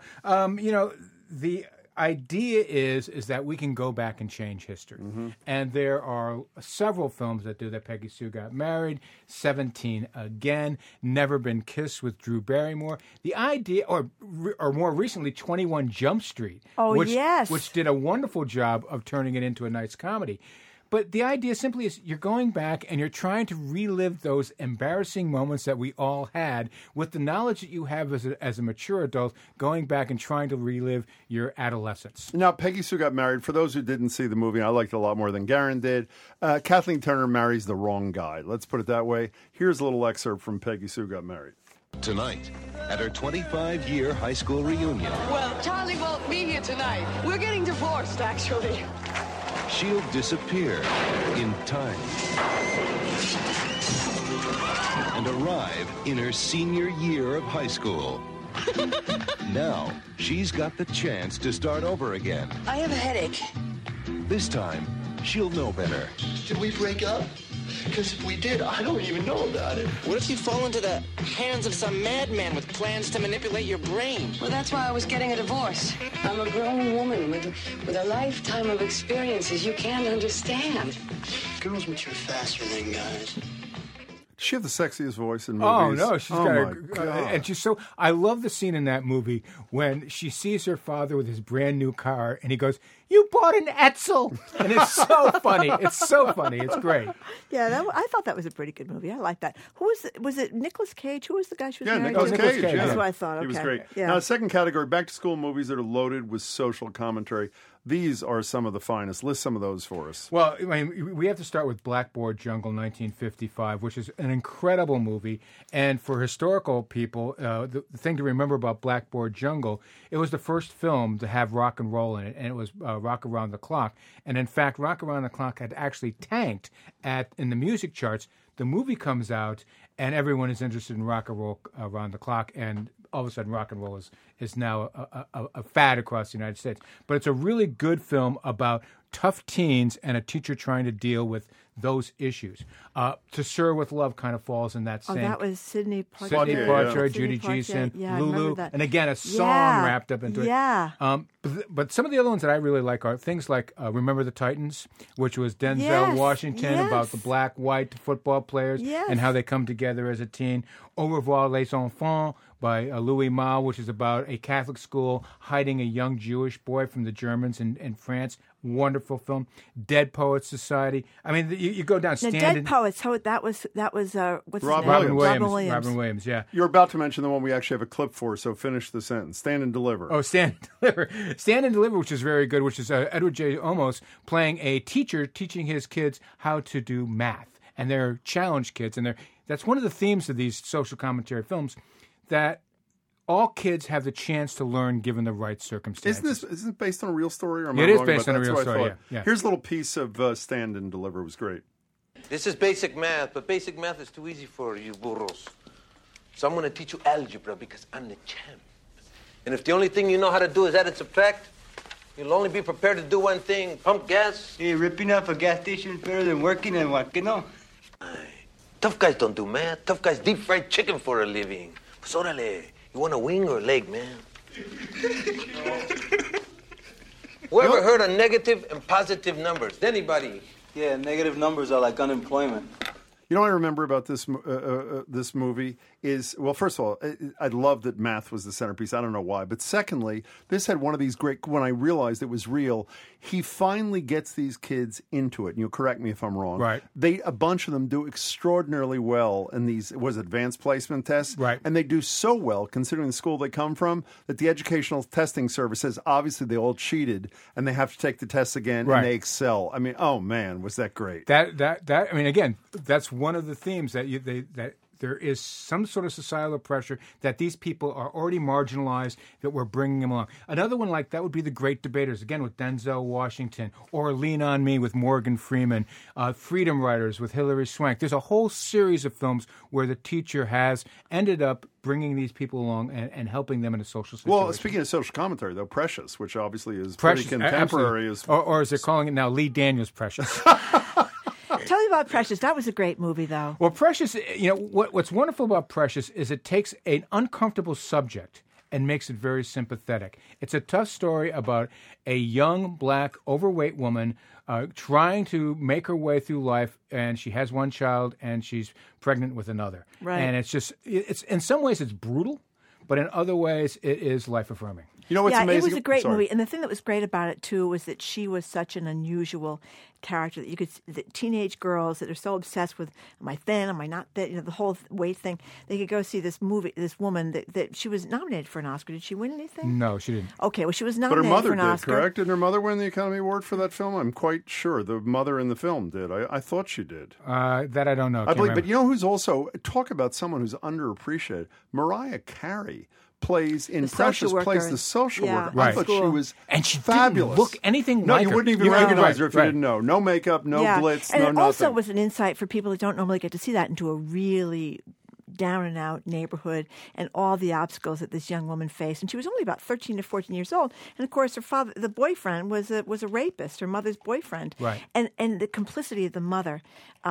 The idea is that we can go back and change history.
Mm-hmm.
And there are several films that do that. Peggy Sue Got Married, 17 Again, Never Been Kissed with Drew Barrymore. The idea, or more recently, 21 Jump Street. Which did a wonderful job of turning it into a nice comedy. But the idea simply is you're going back and you're trying to relive those embarrassing moments that we all had with the knowledge that you have as a mature adult, going back and trying to relive your adolescence.
Now, Peggy Sue Got Married, for those who didn't see the movie, I liked it a lot more than Garen did. Kathleen Turner marries the wrong guy. Let's put it that way. Here's a little excerpt from Peggy Sue Got Married.
Tonight, at her 25-year high school reunion.
Well, Charlie won't be here tonight. We're getting divorced, actually.
She'll disappear in time and arrive in her senior year of high school. Now, she's got the chance to start over again.
I have a headache.
This time, she'll know better.
Did we break up? Because if we did, I don't even know about it.
What if you fall into the hands of some madman with plans to manipulate your brain?
Well, that's why I was getting a divorce. I'm a grown woman with a lifetime of experiences you can't understand.
Girls mature faster than guys.
Does she have the sexiest voice in
Oh,
movies?
no, she's got and she's so, I love the scene in that movie when she sees her father with his brand new car and he goes, "You bought an Etzel." And it's so funny. It's so funny. It's great.
Yeah, I thought that was a pretty good movie. I like that. Who was it Nicolas Cage? Who was the guy she was married
Nicolas
to?
Cage.
That's what I thought. Okay.
He was great.
Yeah.
Now, the second category, back-to-school movies that are loaded with social commentary. These are some of the finest. List some of those for us.
Well, I mean, we have to start with Blackboard Jungle, 1955, which is an incredible movie. And for historical people, the thing to remember about Blackboard Jungle, it was the first film to have rock and roll in it, and it was Rock Around the Clock. And in fact, Rock Around the Clock had actually tanked in the music charts. The movie comes out, and everyone is interested in Rock and Roll Around the Clock, and all of a sudden rock and roll is now a fad across the United States. But it's a really good film about tough teens and a teacher trying to deal with those issues. To Sir with Love kind of falls in that same...
Oh, that was Sidney Poitier.
Sidney Poitier, Judy
Poitier.
Geeson, Lulu, and again, a song wrapped up into it. But some of the other ones that I really like are things like Remember the Titans, which was Denzel Washington about the black-white football players and how they come together as a team. Au revoir les enfants by Louis Malle, which is about a Catholic school hiding a young Jewish boy from the Germans in France. Wonderful film. Dead Poets Society. I mean, you go down.
Dead Poets. That was what's his name?
Robin
Williams.
Robin Williams. Yeah.
You're about to mention the one we actually have a clip for, so finish the sentence. Stand and Deliver.
Oh, Stand and Deliver. Stand and Deliver, which is very good, which is Edward J. Olmos playing a teacher teaching his kids how to do math, and they're challenged kids, and that's one of the themes of these social commentary films, that all kids have the chance to learn given the right circumstances.
Isn't it based on a real story? Or am
It
I
is
wrong
based
about
on a
that?
real
That's what I
story,
thought.
yeah.
Here's a little piece of Stand and Deliver. It was great.
This is basic math, but basic math is too easy for you burros. So I'm going to teach you algebra because I'm the champ. And if the only thing you know how to do is add and subtract, You'll only be prepared to do one thing, pump gas.
Hey, ripping off a gas station is better than working and walking, no?
Tough guys don't do math. Tough guys deep fried chicken for a living. Pues órale, you want a wing or a leg, man? Whoever heard of negative and positive numbers? Anybody?
Yeah, negative numbers are like unemployment.
You know what I remember about this this movie is, well, first of all, I love that math was the centerpiece. I don't know why. But secondly, this had one of these great, when I realized it was real, he finally gets these kids into it. And you'll correct me if I'm wrong.
Right.
A bunch of them do extraordinarily well in these, advanced placement tests?
Right.
And they do so well, considering the school they come from, that the Educational Testing Service says, obviously, they all cheated, and they have to take the tests again,
Right.
and they excel. I mean, oh, man, was that great.
I mean, again, that's one of the themes that there is some sort of societal pressure that these people are already marginalized, that we're bringing them along. Another one like that would be The Great Debaters, again with Denzel Washington, or Lean on Me with Morgan Freeman, Freedom Writers with Hilary Swank. There's a whole series of films where the teacher has ended up bringing these people along and helping them in a social situation.
Well, speaking of social commentary, though, Precious, which obviously is
Precious,
pretty contemporary.
or as they're calling it now, Lee Daniels Precious.
Tell me about Precious. That was a great movie, though.
Well, Precious, what's wonderful about Precious is it takes an uncomfortable subject and makes it very sympathetic. It's a tough story about a young, black, overweight woman trying to make her way through life, and she has one child, and she's pregnant with another.
Right.
And it's in some ways it's brutal, but in other ways it is life-affirming.
You know what's amazing?
It was a great movie, and the thing that was great about it too was that she was such an unusual character that you could, that teenage girls that are so obsessed with, am I thin, am I not thin, the whole weight thing. They could go see this movie, this woman that she was nominated for an Oscar. Did she win anything?
No, she didn't.
Okay, well she was
But her
nominated
mother
for an
did,
Oscar.
correct? Didn't her mother win the Academy Award for that film? I'm quite sure the mother in the film did. I thought she did.
That I don't know.
I believe, but you know who's also, talk about someone who's underappreciated. Mariah Carey plays in Precious, plays the social worker.
Right.
I thought she was
and she
fabulous.
Didn't look anything
no,
like
you
her.
wouldn't even
You're
recognize her if
right.
you didn't know. No makeup, no glitz,
and
no
it
nothing.
also was an insight for people that don't normally get to see that into a really down and out neighborhood and all the obstacles that this young woman faced. And she was only about 13 to 14 years old. And of course, her father, the boyfriend, was a rapist, her mother's boyfriend.
Right.
And the complicity of the mother,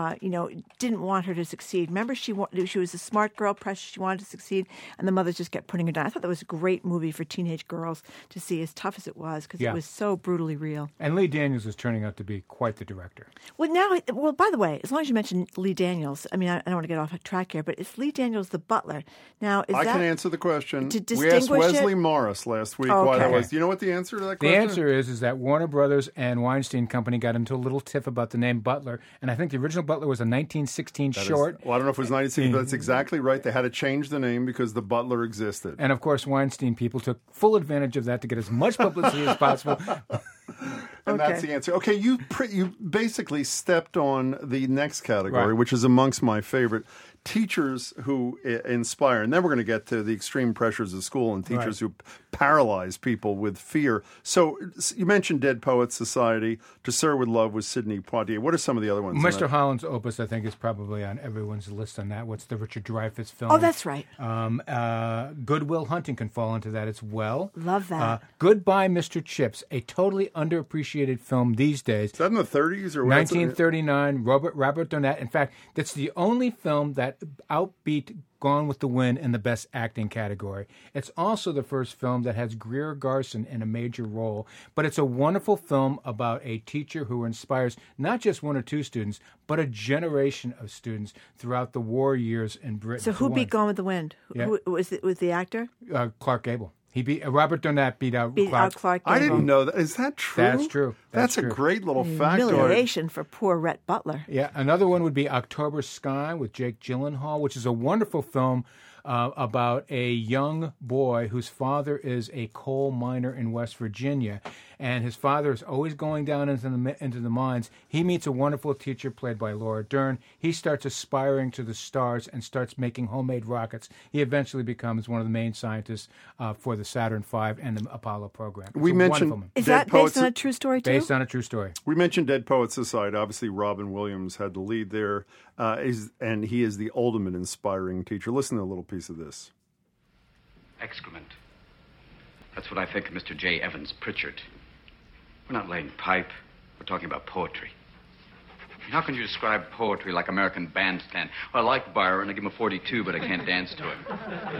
didn't want her to succeed. Remember, she was a smart girl, Precious. She wanted to succeed, and the mother just kept putting her down. I thought that was a great movie for teenage girls to see, as tough as it was, because it was so brutally real.
And Lee Daniels is turning out to be quite the director.
Well, by the way, as long as you mentioned Lee Daniels, I mean, I don't want to get off track here, but is Lee Daniels the butler? Now,
I can answer the question.
To
We asked
distinguish
Wesley
it?
Morris last week
Oh,
why that
okay.
was. Do you know what the answer to that
The
question
answer is that Warner Brothers and Weinstein Company got into a little tiff about the name Butler, and I think the original Butler was a 1916
That is-
short.
well, I don't know if it was 1960, but that's exactly right. They had to change the name because the butler existed.
And of course, Weinstein people took full advantage of that to get as much publicity as possible.
And that's the answer. Okay, you basically stepped on the next category,
Right.
which is amongst my favorite. Teachers who inspire. And then we're going to get to the extreme pressures of school and teachers who paralyze people with fear. So you mentioned Dead Poets Society. To Sir with Love was Sidney Poitier. What are some of the other ones?
Mr. Holland's Opus, I think, is probably on everyone's list on that. What's the Richard Dreyfuss film?
Oh, that's right.
Good Will Hunting can fall into that as well.
Love that.
Goodbye, Mr. Chips, a totally underappreciated film these days.
Is that in the 30s or
1939, Robert Donat. In fact, that's the only film that outbeat Gone with the Wind in the Best Acting category. It's also the first film that has Greer Garson in a major role, but it's a wonderful film about a teacher who inspires not just one or two students, but a generation of students throughout the war years in Britain.
So who beat Gone with the Wind?
Yeah.
Who was the actor?
Clark Gable. He beat Robert Donat beat out
Clark Gable.
I didn't know that. Is that true?
That's true.
That's a
true.
great little factoid.
Humiliation for poor Rhett Butler.
Yeah, another one would be October Sky with Jake Gyllenhaal, which is a wonderful film about a young boy whose father is a coal miner in West Virginia, and his father is always going down into the mines. He meets a wonderful teacher played by Laura Dern. He starts aspiring to the stars and starts making homemade rockets. He eventually becomes one of the main scientists for the Saturn V and the Apollo program.
We mentioned
Is that based on a true story too?
Based on a true story.
We mentioned Dead Poets Society. Obviously, Robin Williams had the lead there, and he is the ultimate inspiring teacher. Listen to a little piece of this.
Excrement. That's what I think of Mr. J. Evans Pritchard. We're not laying pipe. We're talking about poetry. How can you describe poetry like American Bandstand? Well, I like Byron. I give him a 42, but I can't dance to him.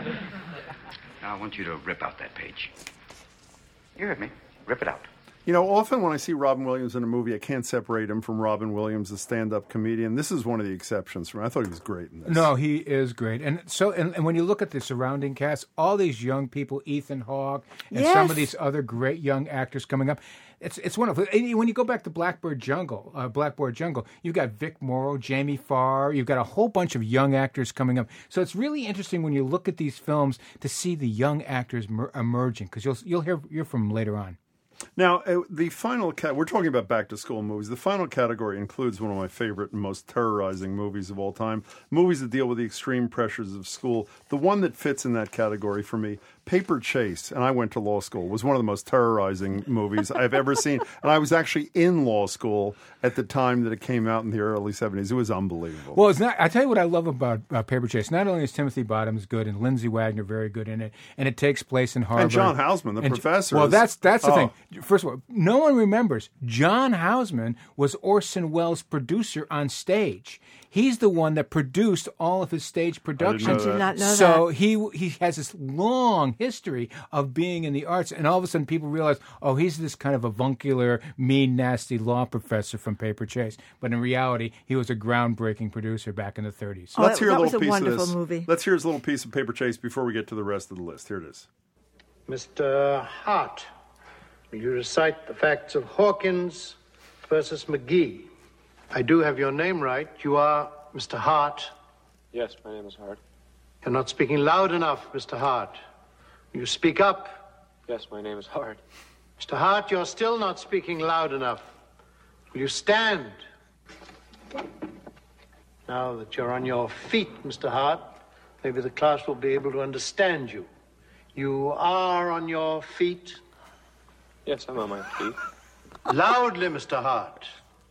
Now, I want you to rip out that page. You heard me. Rip it out.
You know, often when I see Robin Williams in a movie, I can't separate him from Robin Williams, the stand-up comedian. This is one of the exceptions for me. I thought he was great in this.
No, he is great. And so, and when you look at the surrounding cast, all these young people, Ethan Hawke, and some of these other great young actors coming up, it's wonderful. And when you go back to Blackboard Jungle, you've got Vic Morrow, Jamie Farr, you've got a whole bunch of young actors coming up. So it's really interesting when you look at these films to see the young actors emerging, because you'll hear from them later on.
Now, the final we're talking about back-to-school movies. The final category includes one of my favorite and most terrorizing movies of all time, movies that deal with the extreme pressures of school. The one that fits in that category for me, Paper Chase, and I went to law school, was one of the most terrorizing movies I've ever seen. And I was actually in law school at the time that it came out in the early 70s. It was unbelievable.
Well, I tell you what I love about Paper Chase. Not only is Timothy Bottoms good and Lindsay Wagner very good in it, and it takes place in Harvard.
And John Houseman, the professor.
Well, that's the thing. First of all, no one remembers John Houseman was Orson Welles' producer on stage. He's the one that produced all of his stage productions.
I did not know that.
So he has this long history of being in the arts, and all of a sudden people realize, oh, he's this kind of avuncular, mean, nasty law professor from Paper Chase. But in reality, he was a groundbreaking producer back in the 30s.
Let's hear
that
a
was
little
a
piece of
wonderful
this.
movie.
Let's hear his little piece of Paper Chase before we get to the rest of the list. Here it is.
Mr. Hart, will you recite the facts of Hawkins versus McGee? I do have your name right. You are Mr. Hart.
Yes, my name is Hart.
You're not speaking loud enough, Mr. Hart. Will you speak up?
Yes, my name is Hart.
Mr. Hart, you're still not speaking loud enough. Will you stand? Now that you're on your feet, Mr. Hart, maybe the class will be able to understand you. You are on your feet?
Yes, I'm on my feet.
Loudly, Mr. Hart.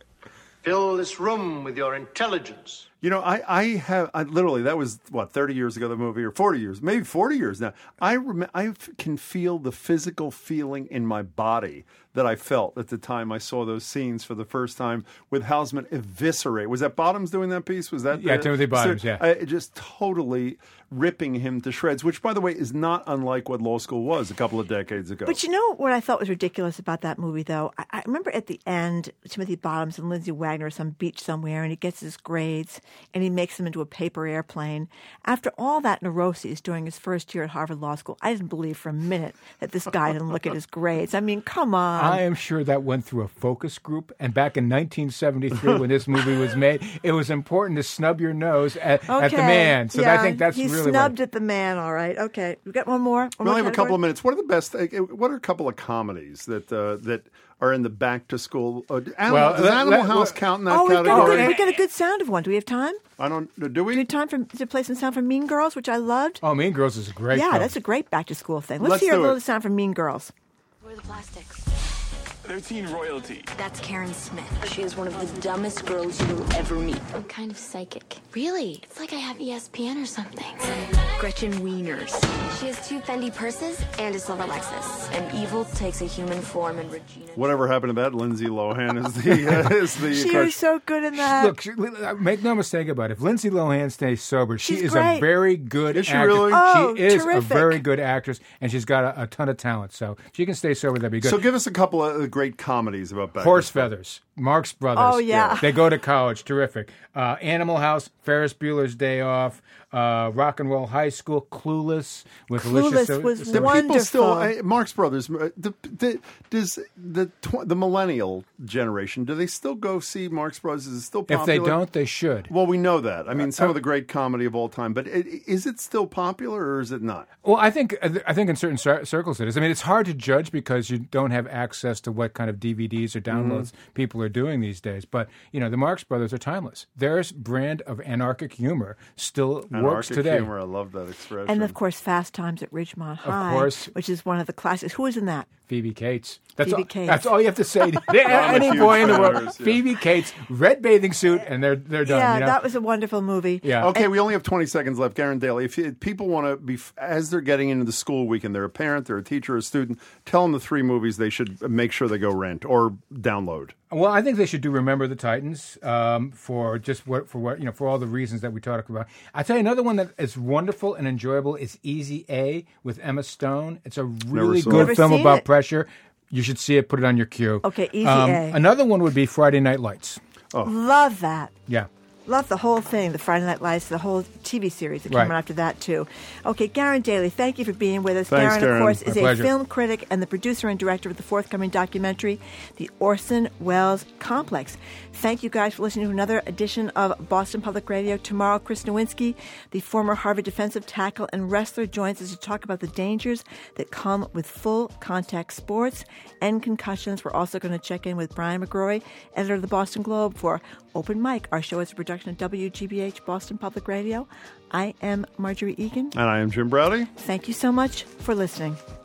Fill this room with your intelligence.
You know, I literally, that was, 30 years ago, the movie, or 40 years, maybe 40 years now. I can feel the physical feeling in my body that I felt at the time I saw those scenes for the first time with Houseman eviscerate. Was that Bottoms doing that piece? Was that
Timothy Bottoms,
just totally ripping him to shreds, which, by the way, is not unlike what law school was a couple of decades ago.
But you know what I thought was ridiculous about that movie, though? I remember at the end, Timothy Bottoms and Lindsay Wagner are some beach somewhere, and he gets his grades, and he makes them into a paper airplane. After all that neuroses during his first year at Harvard Law School, I didn't believe for a minute that this guy didn't look at his grades. I mean, come on.
I am sure that went through a focus group, and back in 1973 when this movie was made, it was important to snub your nose at the man. So I think that's
he
really
snubbed at the man, all right. Okay, we got one more?
We only have a couple of minutes. What are a couple of comedies that are in the back-to-school? Does Animal House count in that category?
We got a good sound of one. Do we have time?
Do we?
Do we have time to play some sound from Mean Girls, which I loved?
Oh, Mean Girls is a great film.
That's a great back-to-school thing. Let's hear a little sound from Mean Girls.
Where are the plastics?
They're teen royalty.
That's Karen Smith. She is one of the dumbest girls you will ever meet. I'm kind of psychic. Really? It's like I have ESPN or something. Gretchen Wieners. She has 2 Fendi purses and a silver Lexus. And evil takes a human form, and Regina...
Whatever happened to that? Lindsay Lohan is the
She was so good in that.
Look, make no mistake about it. If Lindsay Lohan stays sober, she is
great.
a very good actress.
Is she really?
She is
terrific.
a very good actress, and she's got a ton of talent. So if she can stay sober, that'd be good.
So give us a couple of great comedies about back.
Horse Feathers, Marx Brothers.
Oh, yeah.
They go to college. Terrific. Animal House, Ferris Bueller's Day Off, Rock and Roll High School, Clueless with
Clueless
Alicia.
was
the
wonderful.
People still, Marx Brothers. Does the millennial generation, do they still go see Marx Brothers? Is it still popular?
If they don't, they should.
Well, we know that. I mean, some of the great comedy of all time. But is it still popular, or is it not?
Well, I think in certain circles it is. I mean, it's hard to judge because you don't have access to what kind of DVDs or downloads people are doing these days. But the Marx Brothers are timeless. Their brand of anarchic humor still works today.
Humor, I love that expression.
And of course, Fast Times at Ridgemont High, which is one of the classics. Who was in that?
Phoebe Cates.
Phoebe Cates.
That's all you have to say to any boy in the world. Phoebe Cates, red bathing suit, and they're done.
Yeah,
you know?
that was a wonderful movie.
Yeah.
Okay, we only have 20 seconds left. Garen Daly, if people want to be, as they're getting into the school week and they're a parent, they're a teacher, a student, tell them the 3 movies they should make sure they go rent or download.
Well, I think they should do Remember the Titans for all the reasons that we talked about. I tell you another one that is wonderful and enjoyable is Easy A with Emma Stone. It's a really good film about pressure. You should see it. Put it on your queue.
Okay, Easy A.
Another one would be Friday Night Lights.
Oh. Love that.
Yeah.
Love the whole thing, the Friday Night Lights, the whole TV series that came after that, too. Okay, Garen Daly, thank you for being with us.
Thanks,
Garen, of course, is
My
a
pleasure.
film critic and the producer and director of the forthcoming documentary, The Orson Welles Complex. Thank you guys for listening to another edition of Boston Public Radio. Tomorrow, Chris Nowinski, the former Harvard defensive tackle and wrestler, joins us to talk about the dangers that come with full contact sports and concussions. We're also going to check in with Brian McGrory, editor of the Boston Globe, for Open Mic. Our show is a production of WGBH Boston Public Radio. I am Marjorie Egan.
And I am Jim Browdy.
Thank you so much for listening.